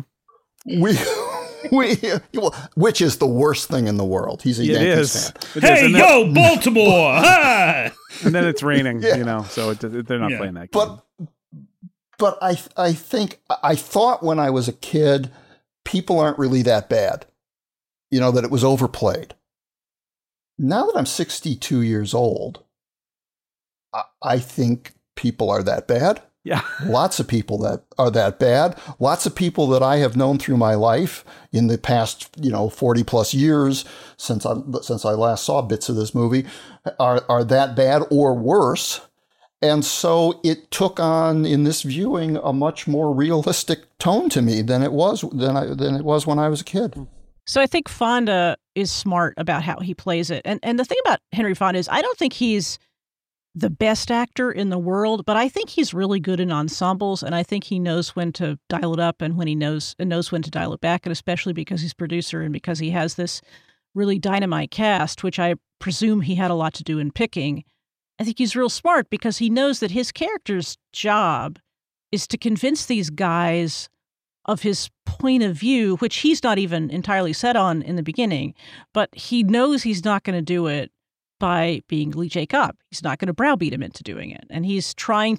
which is the worst thing in the world. He's a Yankees fan. Hey, yo, Baltimore! And then it's raining, so they're not playing that game. But I think I thought when I was a kid, people aren't really that bad, that it was overplayed. Now that I'm 62 years old, I think people are that bad. Yeah. Lots of people that are that bad. Lots of people that I have known through my life in the past, 40 plus years since I last saw bits of this movie are that bad or worse. And so it took on, in this viewing, a much more realistic tone to me than it was when I was a kid. So I think Fonda is smart about how he plays it. And the thing about Henry Fonda is I don't think he's the best actor in the world, but I think he's really good in ensembles, and I think he knows when to dial it up and when he knows when to dial it back, and especially because he's producer and because he has this really dynamite cast, which I presume he had a lot to do in picking. I think he's real smart because he knows that his character's job is to convince these guys of his point of view, which he's not even entirely set on in the beginning, but he knows he's not going to do it by being Lee J. Cobb. He's not going to browbeat him into doing it. And he's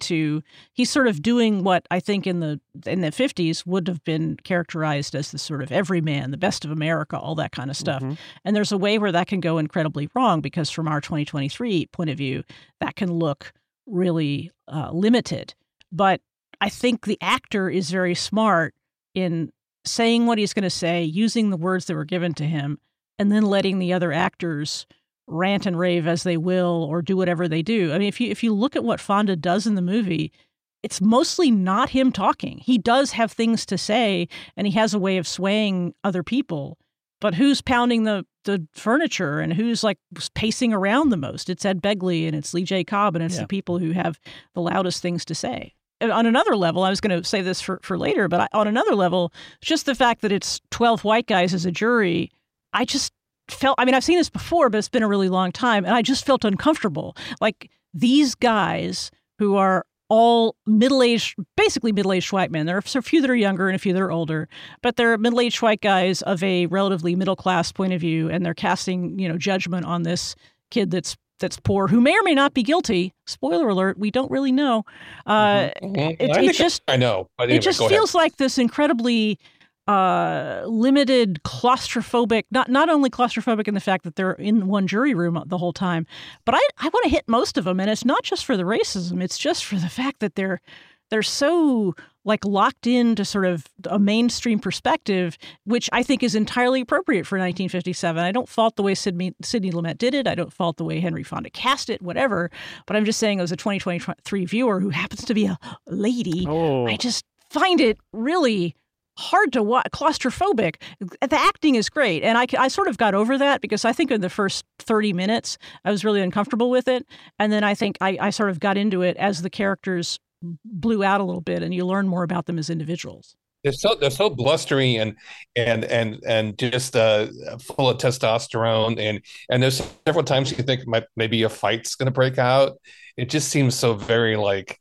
sort of doing what I think in the 50s would have been characterized as the sort of everyman, the best of America, all that kind of stuff. Mm-hmm. And there's a way where that can go incredibly wrong because from our 2023 point of view, that can look really limited. But I think the actor is very smart in saying what he's going to say, using the words that were given to him, and then letting the other actors rant and rave as they will or do whatever they do. I mean, if you look at what Fonda does in the movie, it's mostly not him talking. He does have things to say, and he has a way of swaying other people. But who's pounding the furniture and who's like pacing around the most? It's Ed Begley and it's Lee J. Cobb and it's the people who have the loudest things to say. And on another level, I was going to say this for later, but on another level, just the fact that it's 12 white guys as a jury, I just felt, I mean, I've seen this before, but it's been a really long time, and I just felt uncomfortable. Like these guys who are all basically middle-aged white men. There are a few that are younger and a few that are older, but they're middle-aged white guys of a relatively middle-class point of view, and they're casting, judgment on this kid that's poor, who may or may not be guilty. Spoiler alert, we don't really know. I know. But anyway, it just feels like this incredibly limited, claustrophobic, not only claustrophobic in the fact that they're in one jury room the whole time, but I want to hit most of them. And it's not just for the racism, it's just for the fact that they're so like locked into sort of a mainstream perspective, which I think is entirely appropriate for 1957. I don't fault the way Sidney Lumet did it. I don't fault the way Henry Fonda cast it, whatever. But I'm just saying, as a 2023 viewer who happens to be a lady, I just find it really hard to watch, claustrophobic. The acting is great. And I sort of got over that because I think in the first 30 minutes, I was really uncomfortable with it. And then I think I sort of got into it as the characters blew out a little bit and you learn more about them as individuals. They're so blustery and just full of testosterone. And there's several times you think maybe a fight's going to break out. It just seems so very like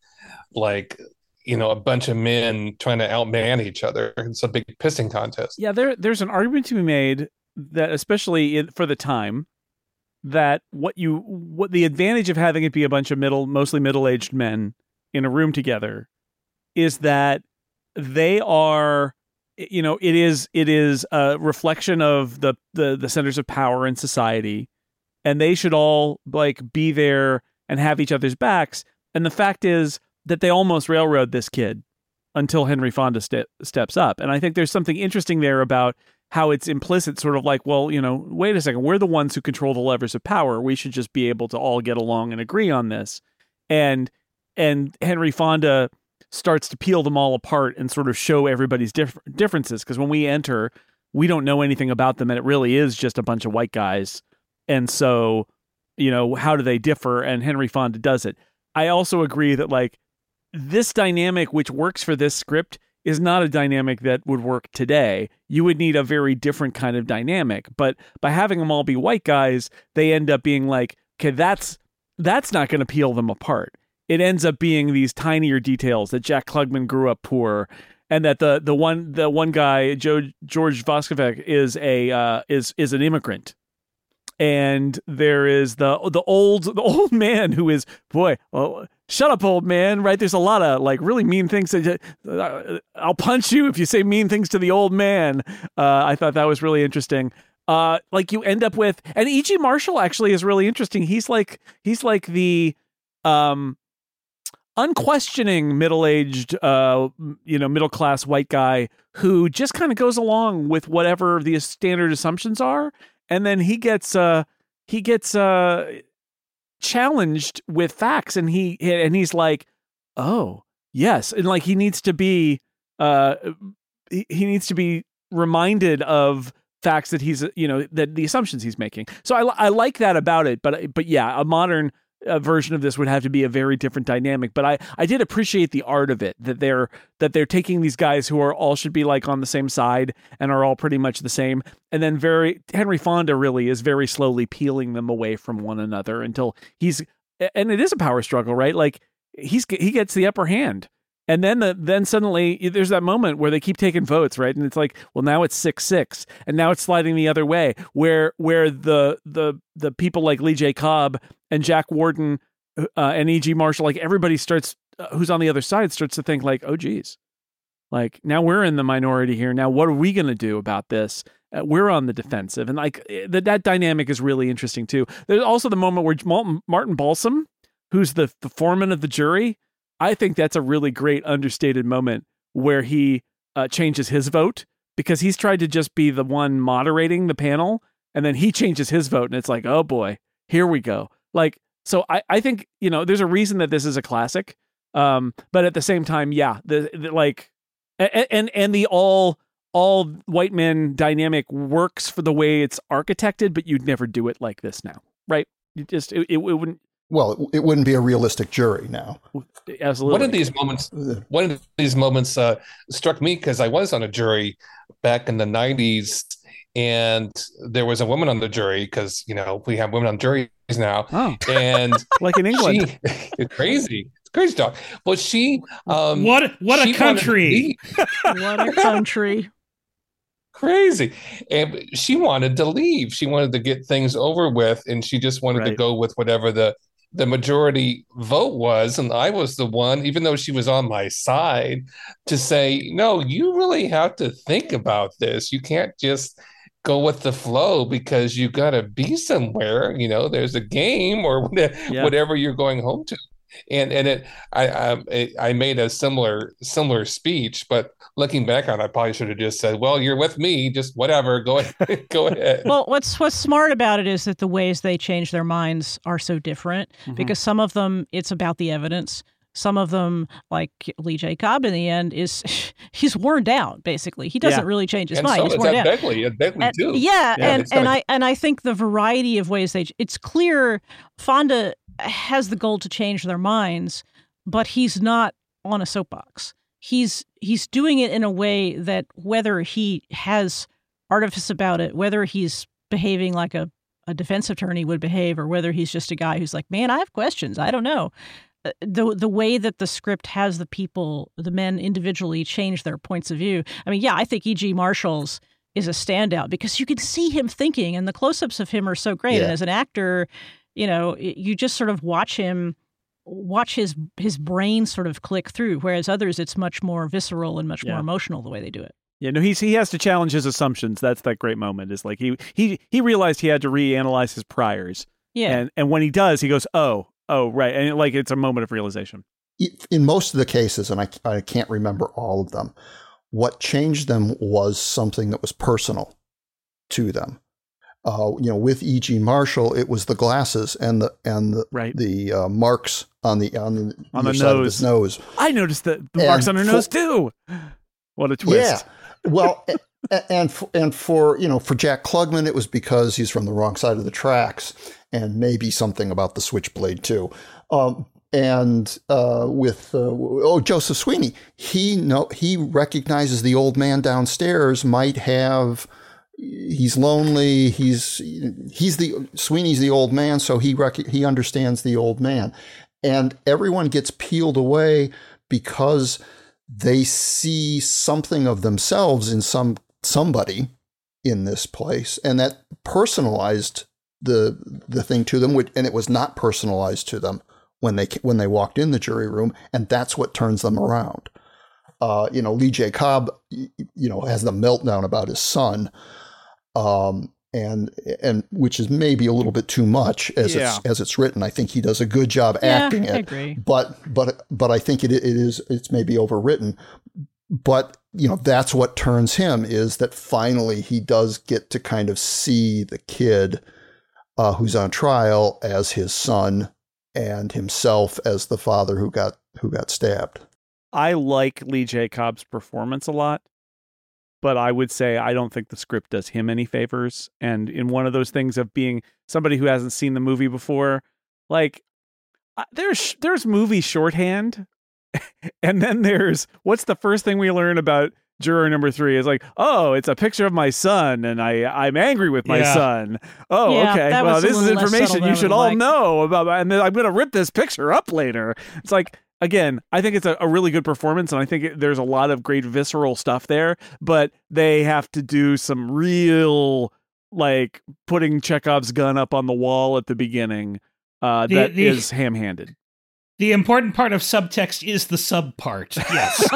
a bunch of men trying to outman each other. It's a big pissing contest. Yeah, there's an argument to be made that, especially for the time, that what the advantage of having it be a bunch of mostly middle-aged men in a room together is that they are, it is a reflection of the centers of power in society, and they should all like be there and have each other's backs. And the fact is that they almost railroad this kid until Henry Fonda steps up. And I think there's something interesting there about how it's implicit, sort of like, well, wait a second, we're the ones who control the levers of power. We should just be able to all get along and agree on this. And Henry Fonda starts to peel them all apart and sort of show everybody's differences. Because when we enter, we don't know anything about them, and it really is just a bunch of white guys. And so, how do they differ? And Henry Fonda does it. I also agree that like this dynamic, which works for this script, is not a dynamic that would work today. You would need a very different kind of dynamic. But by having them all be white guys, they end up being like, okay, that's not going to peel them apart. It ends up being these tinier details that Jack Klugman grew up poor, and that the one guy, George Voskovic, is an immigrant. And there is the old man who is, shut up, old man, right? There's a lot of like really mean things. I'll punch you if you say mean things to the old man. I thought that was really interesting. Like you end up with, and E.G. Marshall actually is really interesting. He's like the unquestioning middle-aged, middle-class white guy who just kind of goes along with whatever the standard assumptions are. And then he gets challenged with facts, and he's like, oh yes, and like he needs to be reminded of facts that he's, that the assumptions he's making. So I like that about it, but yeah, a modern version of this would have to be a very different dynamic. But I did appreciate the art of it, that they're taking these guys who are all should be like on the same side and are all pretty much the same, and then Henry Fonda really is very slowly peeling them away from one another until and it is a power struggle, right? Like he gets the upper hand. And then suddenly there's that moment where they keep taking votes, right? And it's like, well, now it's 6-6, and now it's sliding the other way, where the people like Lee J. Cobb and Jack Warden and E.G. Marshall, like everybody starts, who's on the other side, starts to think like, oh, geez, like now we're in the minority here. Now what are we going to do about this? We're on the defensive, and like that dynamic is really interesting too. There's also the moment where Martin Balsam, who's the foreman of the jury. I think that's a really great understated moment where he changes his vote, because he's tried to just be the one moderating the panel, and then he changes his vote, and it's like, oh boy, here we go. Like, so I think, there's a reason that this is a classic, but at the same time, yeah, and the all white men dynamic works for the way it's architected, but you'd never do it like this now, right? You just it wouldn't. Well, it wouldn't be a realistic jury now. Absolutely. One of these moments struck me because I was on a jury back in the 90s, and there was a woman on the jury, because we have women on juries now. Oh. And like in England. It's crazy. It's crazy talk. But she what a country. What a country. Crazy. And she wanted to leave. She wanted to get things over with, and she just wanted to go with whatever the majority vote was. And I was the one, even though she was on my side, to say, no, you really have to think about this. You can't just go with the flow, because you got to be somewhere. There's a game or whatever you're going home to. And I made a similar speech, but looking back on it, I probably should have just said, well, you're with me, just whatever, go ahead. Well, what's smart about it is that the ways they change their minds are so different, because some of them, it's about the evidence. Some of them, like Lee J. Cobb, in the end, he's worn down. Basically, he doesn't really change his mind. So he's worn down. Begley too. And I think the variety of ways it's clear Fonda has the goal to change their minds, but he's not on a soapbox. He's doing it in a way that, whether he has artifice about it, whether he's behaving like a defense attorney would behave, or whether he's just a guy who's like, man, I have questions, I don't know. The way that the script has the men individually change their points of view. I mean, yeah, I think E.G. Marshall's is a standout, because you can see him thinking, and the close-ups of him are so great. Yeah. And as an actor, you just sort of watch his brain sort of click through, whereas others, it's much more visceral and much more emotional the way they do it. Yeah, no, he has to challenge his assumptions. That's that great moment. Is like he realized he had to reanalyze his priors. Yeah, and when he does, he goes, oh, right, and like it's a moment of realization. In most of the cases, and I can't remember all of them, what changed them was something that was personal to them. With E.G. Marshall, it was the glasses and the marks on the nose. Side of his nose. I noticed the marks on her nose too. What a twist! Yeah, well, and for Jack Klugman, it was because he's from the wrong side of the tracks, and maybe something about the switchblade too. With Joseph Sweeney, he recognizes the old man downstairs might have. He's lonely. Sweeney's the old man, so he understands the old man, and everyone gets peeled away because they see something of themselves in somebody in this place, and that personalized the thing to them, and it was not personalized to them when they walked in the jury room, and that's what turns them around. Lee J. Cobb, has the meltdown about his son. And which is maybe a little bit too much as it's written. I think he does a good job acting it. I agree. But I think it's maybe overwritten. But that's what turns him, is that finally he does get to kind of see the kid who's on trial as his son and himself as the father who got stabbed. I like Lee J. Cobb's performance a lot, but I would say I don't think the script does him any favors. And in one of those things of being somebody who hasn't seen the movie before, like there's movie shorthand, and then there's what's the first thing we learn about juror number 3 is like, oh, it's a picture of my son, and I'm angry with my son. Oh, yeah, okay. Well, this is information you should all know about, and then I'm going to rip this picture up later. It's like, again, I think it's a really good performance, and I think there's a lot of great visceral stuff there, but they have to do some real, like, putting Chekhov's gun up on the wall at the beginning that is ham-handed. The important part of subtext is the sub part. Yes.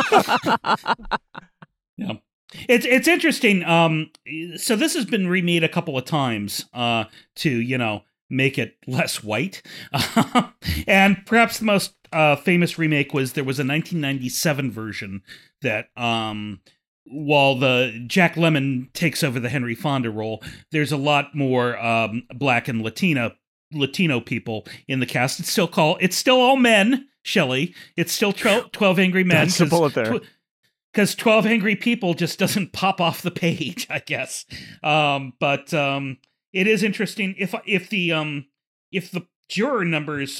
Yeah. It's interesting. So this has been remade a couple of times to, make it less white. And perhaps the most famous remake was there was a 1997 version that while the Jack Lemmon takes over the Henry Fonda role, there's a lot more Black and Latino people in the cast. It's still all men, Shelley. It's still 12 Angry Men. That's the bullet there. Because 12 Angry People just doesn't pop off the page, I guess. But it is interesting if the juror numbers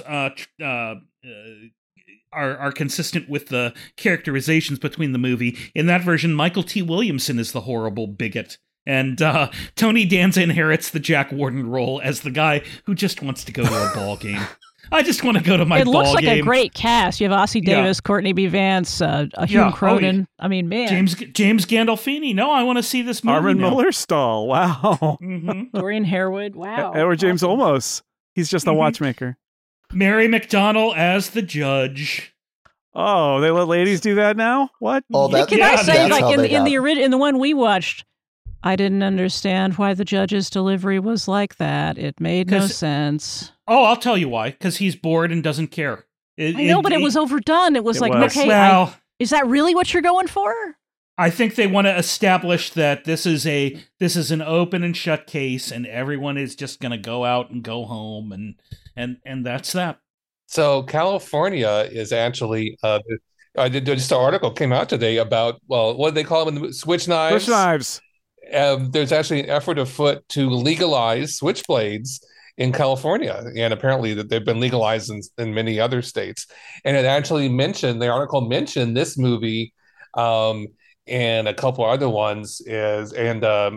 are consistent with the characterizations between the movie. In that version, Michael T. Williamson is the horrible bigot. And Tony Danza inherits the Jack Warden role as the guy who just wants to go to a ball game. I just want to go to my ball game. It looks like a great cast. You have Ossie Davis, Courtney B. Vance, Hume Cronin. I mean, man. James Gandolfini. No, I want to see this movie. Armin Mueller-Stahl. Wow. Mm-hmm. Dorian Harewood. Wow. Edward James Olmos. He's just the watchmaker. Mary McDonnell as the judge. Oh, they let ladies do that now? What? Oh, Can I say, like in the one we watched, I didn't understand why the judge's delivery was like that. It made no sense. Oh, I'll tell you why. Because he's bored and doesn't care. I know, but it was overdone. It was okay, well, is that really what you're going for? I think they want to establish that this is an open and shut case, and everyone is just going to go out and go home, and that's that. So California is actually just an article came out today about, well, what do they call them? Switch knives. Switch knives. There's actually an effort afoot to legalize switchblades in California, and apparently that they've been legalized in many other states. And it actually the article mentioned this movie, and a couple other ones the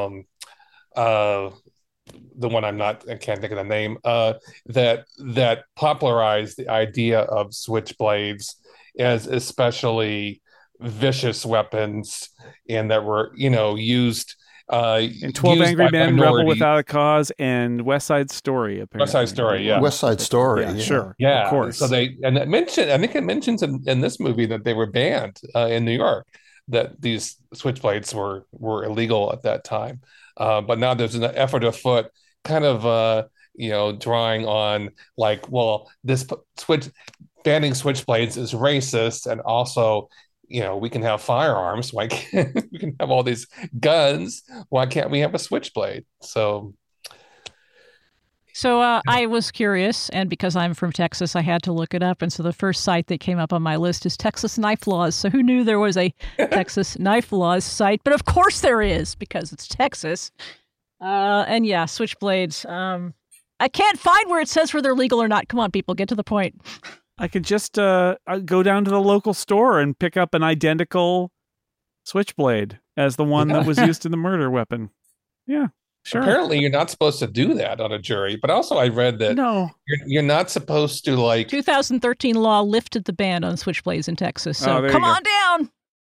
one I can't think of the name, that popularized the idea of switchblades as especially vicious weapons, and that were used in 12 Angry Men, Rebel Without a Cause, and West Side Story. Apparently. West Side Story, yeah. West Side Story, yeah. Sure, yeah, of course. So I think it mentions in this movie that they were banned in New York, that these switchblades were illegal at that time. But now there's an effort afoot, kind of drawing on like, well, this banning switchblades is racist, and also, we can have firearms. Why can't we can have all these guns? Why can't we have a switchblade? So I was curious, and because I'm from Texas, I had to look it up. And so the first site that came up on my list is Texas Knife Laws. So who knew there was a Texas Knife Laws site? But of course there is, because it's Texas. And yeah, switchblades. I can't find where it says whether they're legal or not. Come on, people, get to the point. I could just go down to the local store and pick up an identical switchblade as the one that was used in the murder weapon. Yeah, sure. Apparently, you're not supposed to do that on a jury. But also, I read that you're not supposed to, like... 2013 law lifted the ban on switchblades in Texas. So come on down.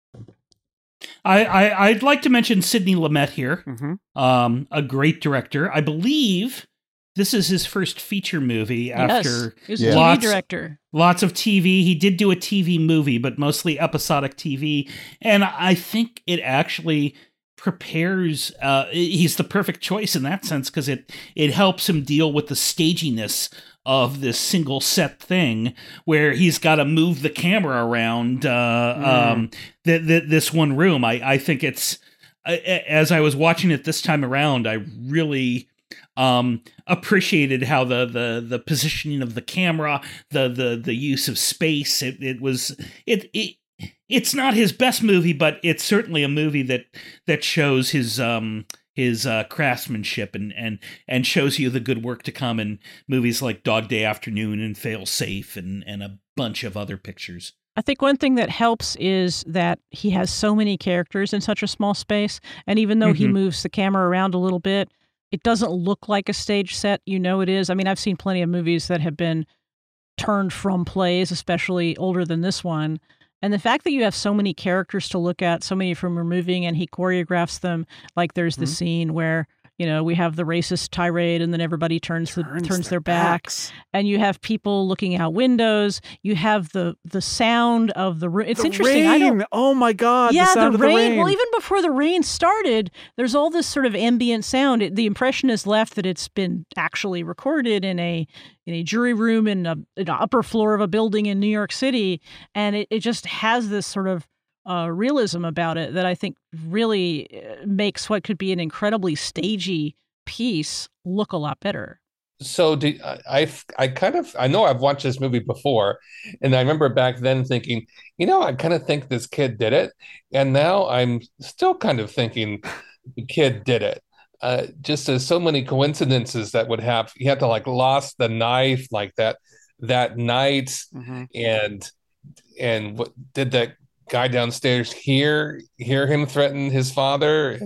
I'd like to mention Sidney Lumet here, a great director. I believe this is his first feature movie after he's a TV director. Lots of TV. He did do a TV movie, but mostly episodic TV. And I think it actually prepares, he's the perfect choice in that sense, because it helps him deal with the staginess of this single set thing where he's got to move the camera around this one room. I think it's, as I was watching it this time around, I really appreciated how the positioning of the camera, the use of space. It's not his best movie, but it's certainly a movie that shows his craftsmanship and shows you the good work to come in movies like Dog Day Afternoon and Fail Safe and a bunch of other pictures. I think one thing that helps is that he has so many characters in such a small space. And even though he moves the camera around a little bit, it doesn't look like a stage set. You know it is. I mean, I've seen plenty of movies that have been turned from plays, especially older than this one. And the fact that you have so many characters to look at, so many of them are moving and he choreographs them, like there's the scene where, you know, we have the racist tirade and then everybody turns their backs, and you have people looking out windows. You have the sound of the rain. It's interesting. Rain. Oh my God. Yeah, the sound of the rain. Well, even before the rain started, there's all this sort of ambient sound. The impression is left that it's been actually recorded in a jury room in an upper floor of a building in New York City. And it just has this sort of realism about it that I think really makes what could be an incredibly stagey piece look a lot better. So I know I've watched this movie before, and I remember back then thinking, I kind of think this kid did it. And now I'm still kind of thinking the kid did it. Just as so many coincidences that would have, he had to like lost the knife like that night. And what did that guy downstairs hear him threaten his father?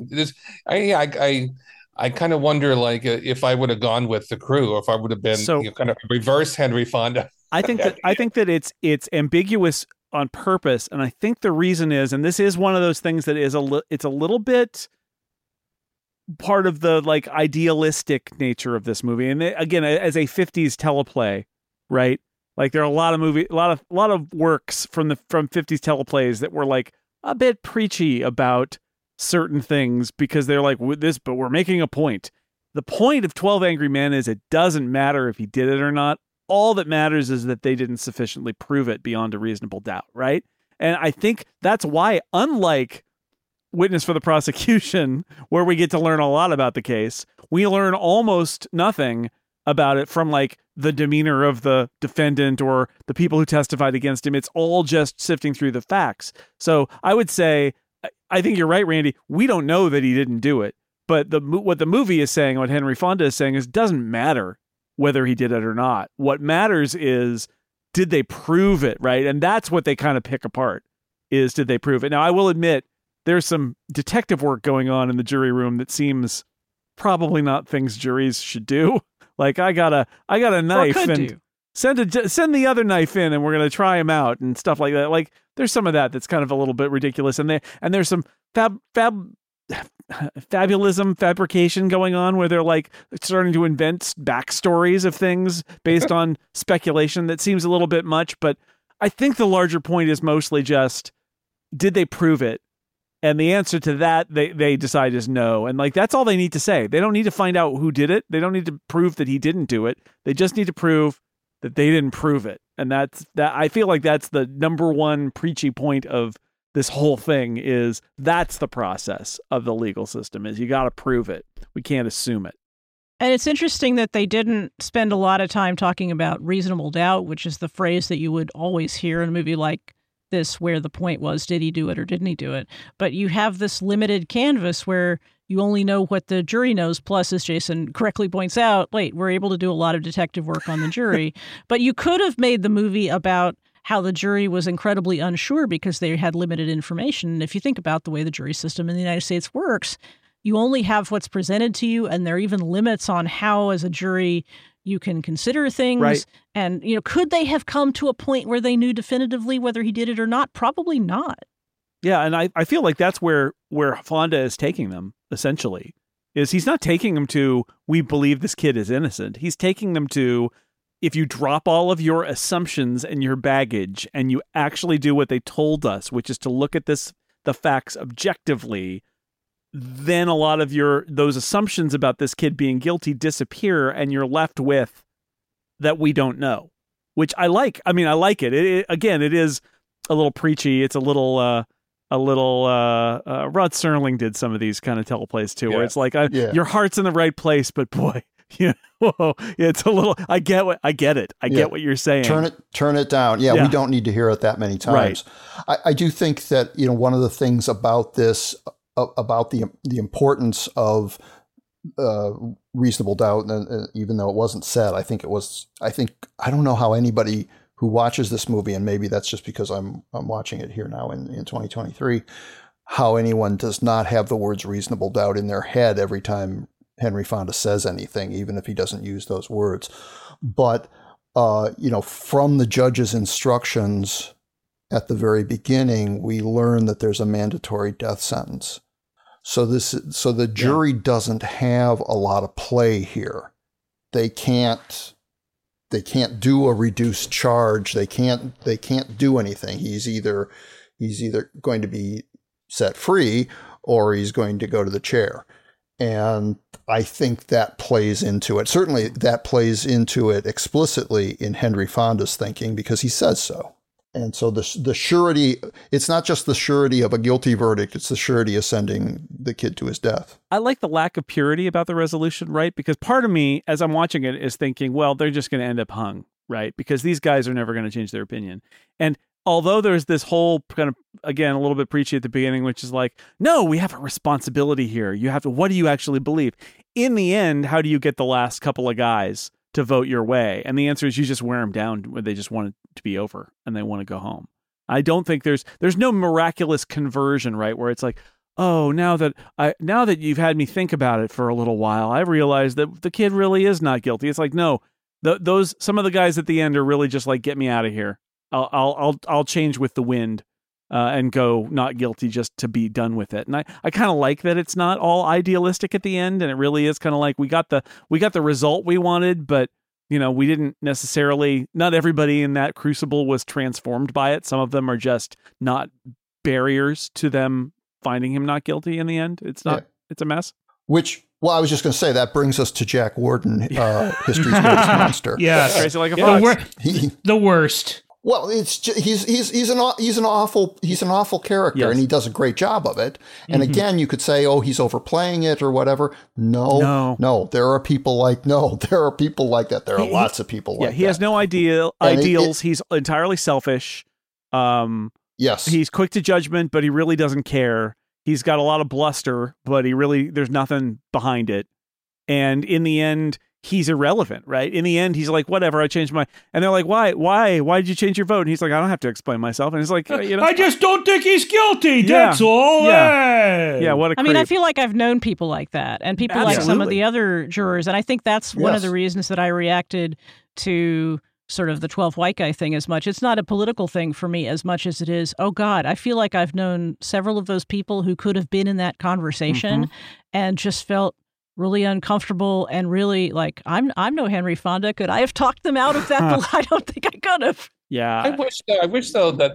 I kind of wonder, like, if I would have gone with the crew, or if I would have been kind of reverse Henry Fonda. I think that it's ambiguous on purpose, and I think the reason is, and this is one of those things that is it's a little bit part of the like idealistic nature of this movie, and again, as a 50s teleplay, right? Like there are a lot of works from 50s teleplays that were like a bit preachy about certain things because they're like this, but we're making a point. The point of 12 Angry Men is it doesn't matter if he did it or not. All that matters is that they didn't sufficiently prove it beyond a reasonable doubt, right? And I think that's why, unlike Witness for the Prosecution, where we get to learn a lot about the case, we learn almost nothing about it from like the demeanor of the defendant or the people who testified against him. It's all just sifting through the facts. So I would say, I think you're right, Randy. We don't know that he didn't do it, but what the movie is saying, what Henry Fonda is saying, is it doesn't matter whether he did it or not. What matters is, did they prove it, right? And that's what they kind of pick apart, is did they prove it? Now, I will admit, there's some detective work going on in the jury room that seems probably not things juries should do. Like I got a knife and send the other knife in and we're going to try him out and stuff like that. Like there's some of that's kind of a little bit ridiculous. And there's some fabrication going on where they're like starting to invent backstories of things based on speculation that seems a little bit much. But I think the larger point is mostly just, did they prove it? And the answer to that, they decide is no. And like, that's all they need to say. They don't need to find out who did it. They don't need to prove that he didn't do it. They just need to prove that they didn't prove it. And I feel like that's the number one preachy point of this whole thing, is that's the process of the legal system, is you got to prove it. We can't assume it. And it's interesting that they didn't spend a lot of time talking about reasonable doubt, which is the phrase that you would always hear in a movie like this, where the point was, did he do it or didn't he do it? But you have this limited canvas where you only know what the jury knows. Plus, as Jason correctly points out, we're able to do a lot of detective work on the jury. But you could have made the movie about how the jury was incredibly unsure because they had limited information. And if you think about the way the jury system in the United States works, you only have what's presented to you, and there are even limits on how, as a jury, you can consider things. Right. And, could they have come to a point where they knew definitively whether he did it or not? Probably not. Yeah, and I feel like that's where Fonda is taking them, essentially, is he's not taking them to, we believe this kid is innocent. He's taking them to, if you drop all of your assumptions and your baggage and you actually do what they told us, which is to look at the facts objectively, then a lot of those assumptions about this kid being guilty disappear, and you're left with that we don't know, which I like. I mean, I like it. Again, it is a little preachy. It's a little Rod Serling did some of these kind of teleplays too, where it's like your heart's in the right place, but boy, it's a little. I get it. I get what you're saying. Turn it down. Yeah, we don't need to hear it that many times. Right. I do think that one of the things about this, about the importance of reasonable doubt, and even though it wasn't said, I don't know how anybody who watches this movie, and maybe that's just because I'm watching it here now in 2023, how anyone does not have the words reasonable doubt in their head every time Henry Fonda says anything, even if he doesn't use those words. But, from the judge's instructions at the very beginning, we learn that there's a mandatory death sentence. So the jury doesn't have a lot of play here. They can't do a reduced charge. They can't do anything. He's either going to be set free or he's going to go to the chair. And I think that plays into it. Certainly that plays into it explicitly in Henry Fonda's thinking because he says so. And so the surety, it's not just the surety of a guilty verdict, it's the surety of sending the kid to his death. I like the lack of purity about the resolution, right? Because part of me, as I'm watching it, is thinking, well, they're just going to end up hung, right? Because these guys are never going to change their opinion. And although there's this whole kind of, again, a little bit preachy at the beginning, which is like, no, we have a responsibility here. You have to, what do you actually believe? In the end, how do you get the last couple of guys to vote your way? And the answer is you just wear them down when they just want it to be over and they want to go home. I don't think there's no miraculous conversion, right? Where it's like, oh, now that you've had me think about it for a little while, I realized that the kid really is not guilty. It's like, no, some of the guys at the end are really just like, get me out of here. I'll change with the wind and go not guilty just to be done with it. And I kind of like that it's not all idealistic at the end, and it really is kind of like we got the result we wanted, but we didn't necessarily. Not everybody in that crucible was transformed by it. Some of them are just not barriers to them finding him not guilty in the end. It's not. Yeah. It's a mess. I was just going to say that brings us to Jack Warden, history's greatest monster. Yeah, crazy like a fox. The worst. Well, it's just, he's an awful character, yes. And he does a great job of it. And again, you could say, oh, he's overplaying it or whatever. No, there are people like that. There are lots of people like that. He has no ideals. He's entirely selfish. Yes, he's quick to judgment, but he really doesn't care. He's got a lot of bluster, but there's nothing behind it. And in the end, he's irrelevant, right? In the end, he's like, whatever, I changed my... And they're like, why did you change your vote? And he's like, I don't have to explain myself. And he's like, I just don't think he's guilty, that's all. Yeah, what a creep. I mean, I feel like I've known people like that, and people like some of the other jurors, and I think that's one of the reasons that I reacted to sort of the 12 white guy thing as much. It's not a political thing for me as much as it is, oh God, I feel like I've known several of those people who could have been in that conversation and just felt really uncomfortable and really like, I'm no Henry Fonda. Could I have talked them out of that? I don't think I could have. Yeah. I wish though that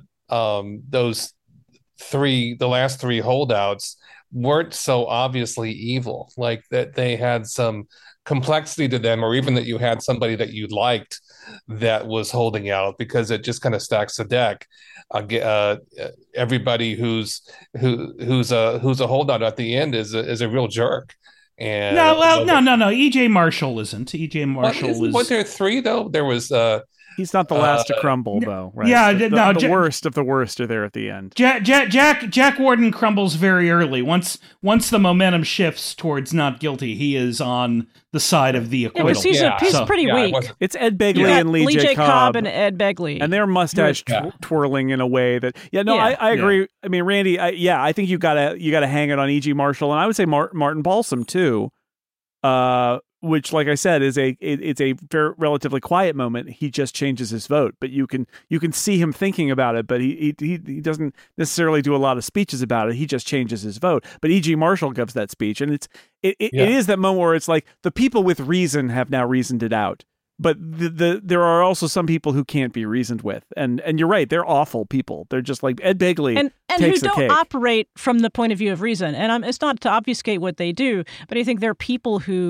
the last three holdouts weren't so obviously evil, like that they had some complexity to them, or even that you had somebody that you liked that was holding out, because it just kind of stacks the deck. Everybody who's a holdout at the end is a real jerk. And no. E.J. Marshall isn't. E.J. Marshall is. Was there three though? There was. He's not the last to crumble, though, right? Yeah, the worst of the worst are there at the end. Jack Warden crumbles very early. Once the momentum shifts towards not guilty, he is on the side of the acquittal. He's pretty weak. It's Ed Begley and Lee J. Cobb and Ed Begley, and their mustache twirling in a way that. I agree. Yeah. I mean, Randy, I think you gotta hang it on E.G. Marshall, and I would say Martin Balsam too. Which, like I said, it's a very relatively quiet moment. He just changes his vote, but you can see him thinking about it. But he doesn't necessarily do a lot of speeches about it. He just changes his vote. But E.G. Marshall gives that speech, and it is that moment where it's like the people with reason have now reasoned it out. But there are also some people who can't be reasoned with, and you're right, they're awful people. They're just like Ed Begley and takes who the cake. Don't operate from the point of view of reason. And it's not to obfuscate what they do, but I think there are people who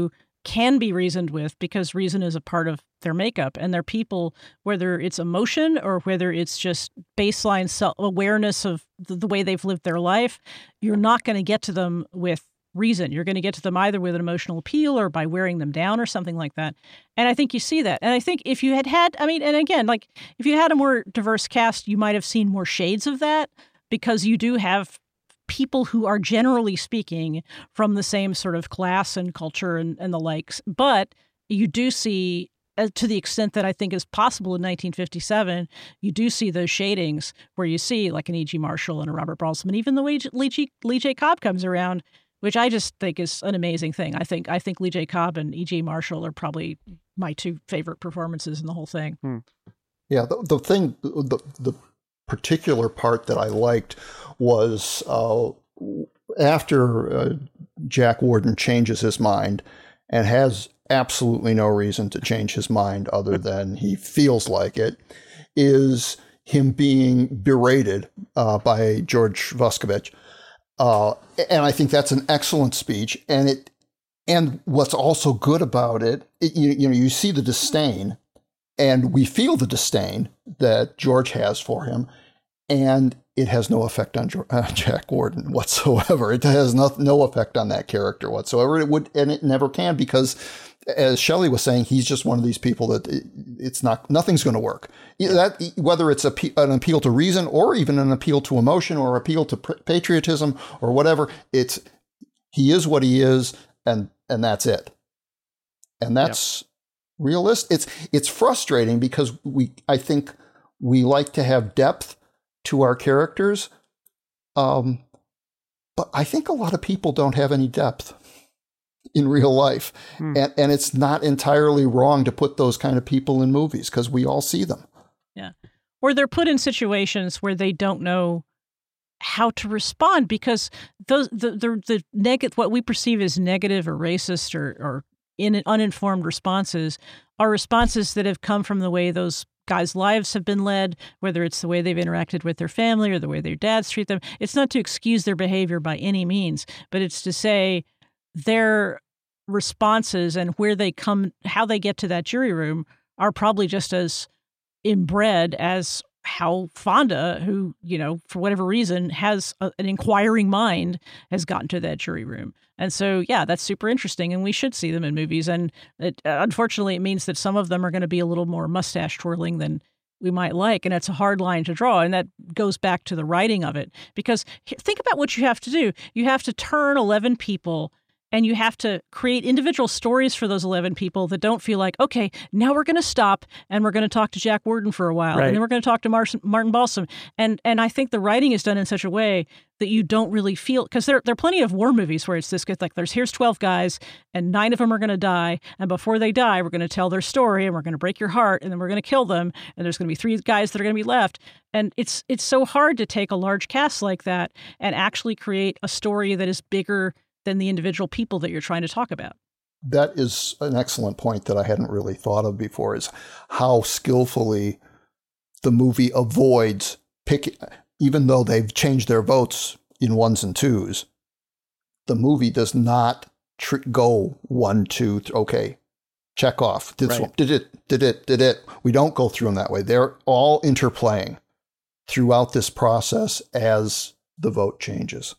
can be reasoned with because reason is a part of their makeup. And they're people, whether it's emotion or whether it's just baseline self-awareness of the way they've lived their life, you're not going to get to them with reason. You're going to get to them either with an emotional appeal or by wearing them down or something like that. And I think you see that. And I think if you had, and again, like if you had a more diverse cast, you might have seen more shades of that because you do have people who are generally speaking from the same sort of class and culture and the likes. But you do see, to the extent that I think is possible in 1957, you do see those shadings where you see like an E.G. Marshall and a Robert Balsam, even the way Lee J. Cobb comes around, which I just think is an amazing thing. I think Lee J. Cobb and E.G. Marshall are probably my two favorite performances in the whole thing. Yeah, the particular part that I liked was after Jack Warden changes his mind and has absolutely no reason to change his mind other than he feels like it, is him being berated by George Voskovich. And I think that's an excellent speech. And what's also good about it, you see the disdain, and we feel the disdain that George has for him, and it has no effect on Jack Warden whatsoever. It has no effect on that character whatsoever. And it never can, because as Shelley was saying, he's just one of these people that nothing's going to work. That whether it's an appeal to reason or even an appeal to emotion or appeal to patriotism or whatever, he is what he is, and that's it. And that's realistic. It's frustrating because I think we like to have depth to our characters, but I think a lot of people don't have any depth in real life. And it's not entirely wrong to put those kind of people in movies because we all see them. Yeah. Or they're put in situations where they don't know how to respond because the negative, what we perceive as negative or racist or uninformed responses are responses that have come from the way those guys' lives have been led, whether it's the way they've interacted with their family or the way their dads treat them. It's not to excuse their behavior by any means, but it's to say their responses and where they come, how they get to that jury room are probably just as inbred as how Fonda, who, for whatever reason, has an inquiring mind, has gotten to that jury room. And so, yeah, that's super interesting, and we should see them in movies. And unfortunately, it means that some of them are going to be a little more mustache twirling than we might like, and it's a hard line to draw. And that goes back to the writing of it, because think about what you have to do. You have to turn 11 people, and you have to create individual stories for those 11 people that don't feel like, okay, now we're going to stop and we're going to talk to Jack Warden for a while, right, and then we're going to talk to Martin Balsam. And I think the writing is done in such a way that you don't really feel, because there are plenty of war movies where it's this good, like here's 12 guys and 9 of them are going to die, and before they die, we're going to tell their story and we're going to break your heart and then we're going to kill them, and there's going to be 3 guys that are going to be left. And it's so hard to take a large cast like that and actually create a story that is bigger than the individual people that you're trying to talk about. That is an excellent point that I hadn't really thought of before, is how skillfully the movie avoids even though they've changed their votes in 1s and 2s, the movie does not go 1, 2, okay, check off. This one, did it. We don't go through them that way. They're all interplaying throughout this process as the vote changes.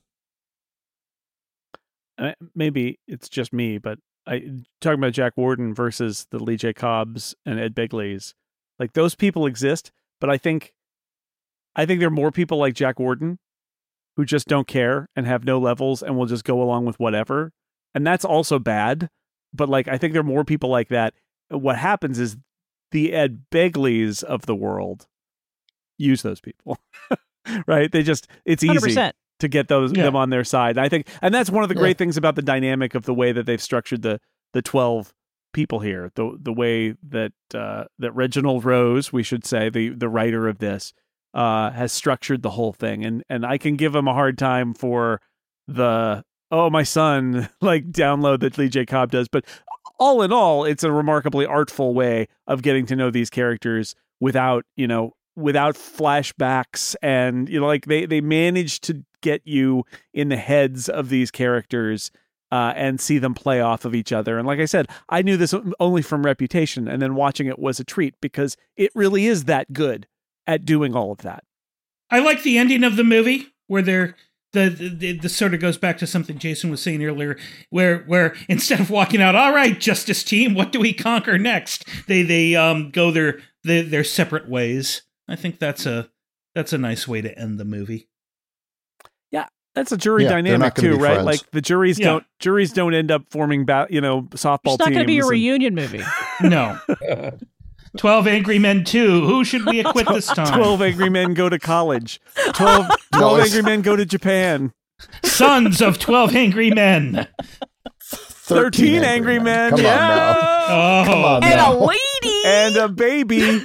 Maybe it's just me, but talking about Jack Warden versus the Lee J. Cobbs and Ed Begleys, like those people exist, but I think there are more people like Jack Warden who just don't care and have no levels and will just go along with whatever. And that's also bad. But I think there are more people like that. What happens is the Ed Begleys of the world use those people, right? It's easy 100%. To get them on their side. I think, and that's one of the great things about the dynamic of the way that they've structured the 12 people here, the way that that Reginald Rose, we should say, the writer of this, has structured the whole thing. And I can give him a hard time for my son, download that Lee J. Cobb does. But all in all, it's a remarkably artful way of getting to know these characters without flashbacks. And, they managed to get you in the heads of these characters and see them play off of each other. And like I said, I knew this only from Reputation, and then watching it was a treat because it really is that good at doing all of that. I like the ending of the movie where they're the sort of goes back to something Jason was saying earlier, where instead of walking out, all right, Justice Team, what do we conquer next? They go their separate ways. I think that's a nice way to end the movie. Yeah, that's a jury dynamic too, right? Friends. Like the juries don't end up forming softball teams. It's not going to be a reunion movie. No. 12 Angry Men 2. Who should we acquit this time? 12 Angry Men go to college. 12 Angry Men go to Japan. Sons of 12 Angry Men. 13 Angry Men. Come on now. Oh, Come on And now. a lady. And a baby.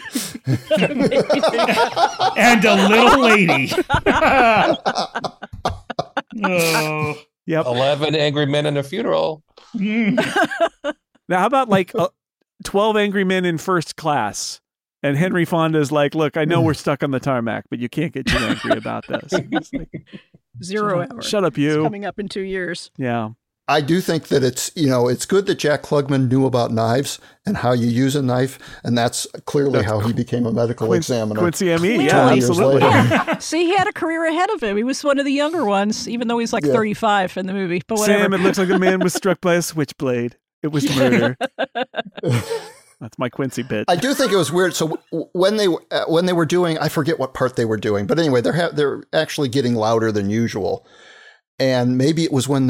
And a little lady. Oh. Yep. 11 Angry Men in a Funeral. Now, how about like 12 Angry Men in First Class? And Henry Fonda's like, look, I know we're stuck on the tarmac, but you can't get too angry about this. Like, 0 hours. Shut up, you. It's coming up in 2 years. Yeah. I do think that it's good that Jack Klugman knew about knives and how you use a knife, and that's clearly how he became a medical examiner. Quincy M.E., yeah, 20 years absolutely. later. See, he had a career ahead of him. He was one of the younger ones, even though he's like 35 in the movie. But whatever. Sam, it looks like a man was struck by a switchblade. It was murder. That's my Quincy bit. I do think it was weird. So when they were doing, I forget what part they were doing, but anyway, they're actually getting louder than usual. And maybe it was when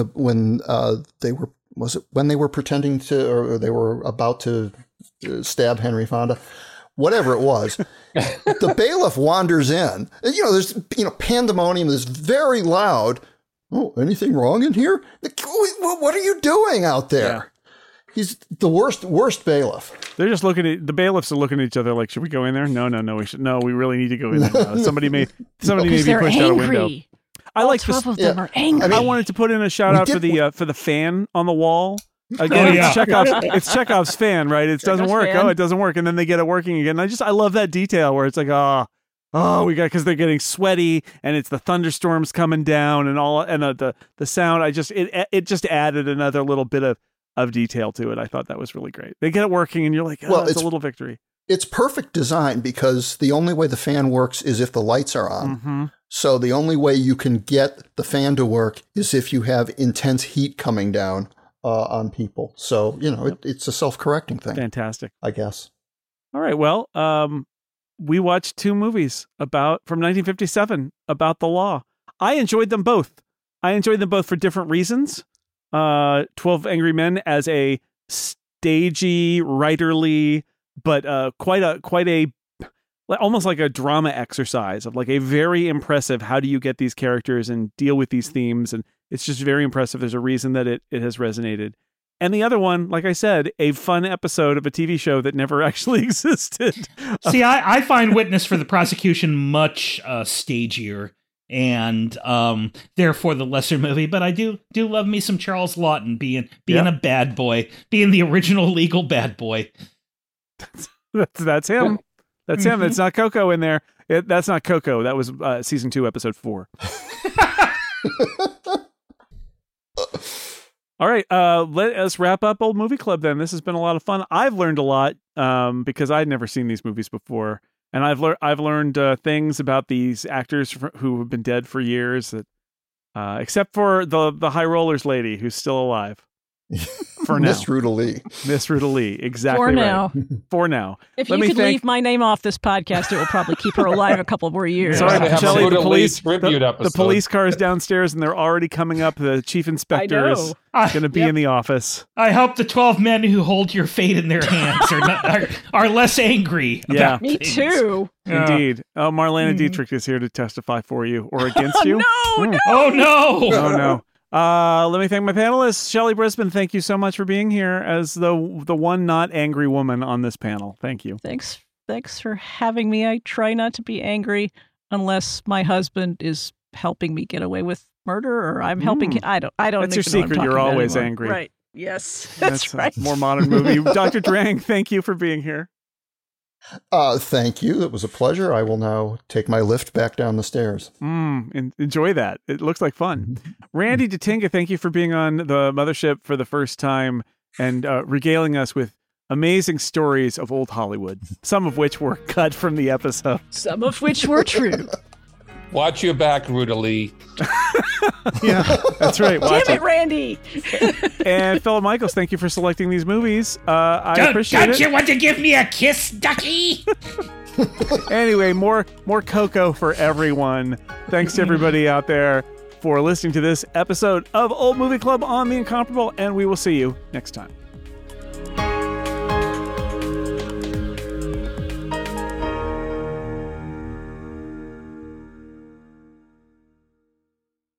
they were pretending to, or they were about to stab Henry Fonda, whatever it was. The bailiff wanders in. There's pandemonium. There's very loud. Oh, anything wrong in here? What are you doing out there? Yeah. He's the worst bailiff. They're just the bailiffs are looking at each other like, should we go in there? No, we should. No, we really need to go in there now. Somebody may be pushed out a window. I like 12 of them are angry. I wanted to put in a shout out for the fan on the wall. Again, it's Chekhov's fan, right? It doesn't work. Fan. Oh, it doesn't work, and then they get it working again. I love that detail where it's like, because they're getting sweaty, and it's the thunderstorms coming down, and the sound. It just added another little bit of detail to it. I thought that was really great. They get it working, and you're like, it's a little victory. It's perfect design because the only way the fan works is if the lights are on. Mm-hmm. So the only way you can get the fan to work is if you have intense heat coming down on people. So, it's a self-correcting thing. Fantastic. I guess. All right. Well, we watched 2 movies from 1957 about the law. I enjoyed them both. For different reasons. 12 Angry Men as a stagey, writerly, but quite a almost like a drama exercise of like a very impressive, how do you get these characters and deal with these themes? And it's just very impressive. There's a reason that it has resonated. And the other one, like I said, a fun episode of a TV show that never actually existed. See, I find Witness for the Prosecution much stagier and therefore the lesser movie. But I do love me some Charles Laughton being a bad boy, being the original legal bad boy. That's him. That's him. It's not Coco in there. That's not Coco. That was season 2, episode 4. All right. Let us wrap up Old Movie Club then. This has been a lot of fun. I've learned a lot because I'd never seen these movies before. And I've learned things about these actors who have been dead for years, except for the High Rollers lady who's still alive. For now. Miss Ruta Lee. Exactly. For now. If you could leave my name off this podcast, it will probably keep her alive a couple more years. Sorry, Shelley, the police car is downstairs and they're already coming up. The chief inspector is going to be in the office. I hope the 12 men who hold your fate in their hands are less angry about Me things. Too. Indeed. Oh, Marlena Dietrich is here to testify for you or against you. No. Oh, no. Oh, no. Let me thank my panelists. Shelley Brisbane, thank you so much for being here as the one not angry woman on this panel. Thank you. Thanks for having me. I try not to be angry unless my husband is helping me get away with murder or I'm helping him. I don't That's your secret. You're always angry. Right. Yes. That's right. A more modern movie. Dr. Drang, thank you for being here. Thank you. It was a pleasure. I will now take my lift back down the stairs. Enjoy that. It looks like fun. Randy Datinga, thank you for being on the Mothership for the first time and regaling us with amazing stories of old Hollywood, some of which were cut from the episode. Some of which were true. Watch your back, Ruta Lee. Yeah, that's right. Watch Damn it, Randy. And fellow Michaels, thank you for selecting these movies. I appreciate it. Don't you want to give me a kiss, Ducky? Anyway, more cocoa for everyone. Thanks to everybody out there for listening to this episode of Old Movie Club on The Incomparable, and we will see you next time.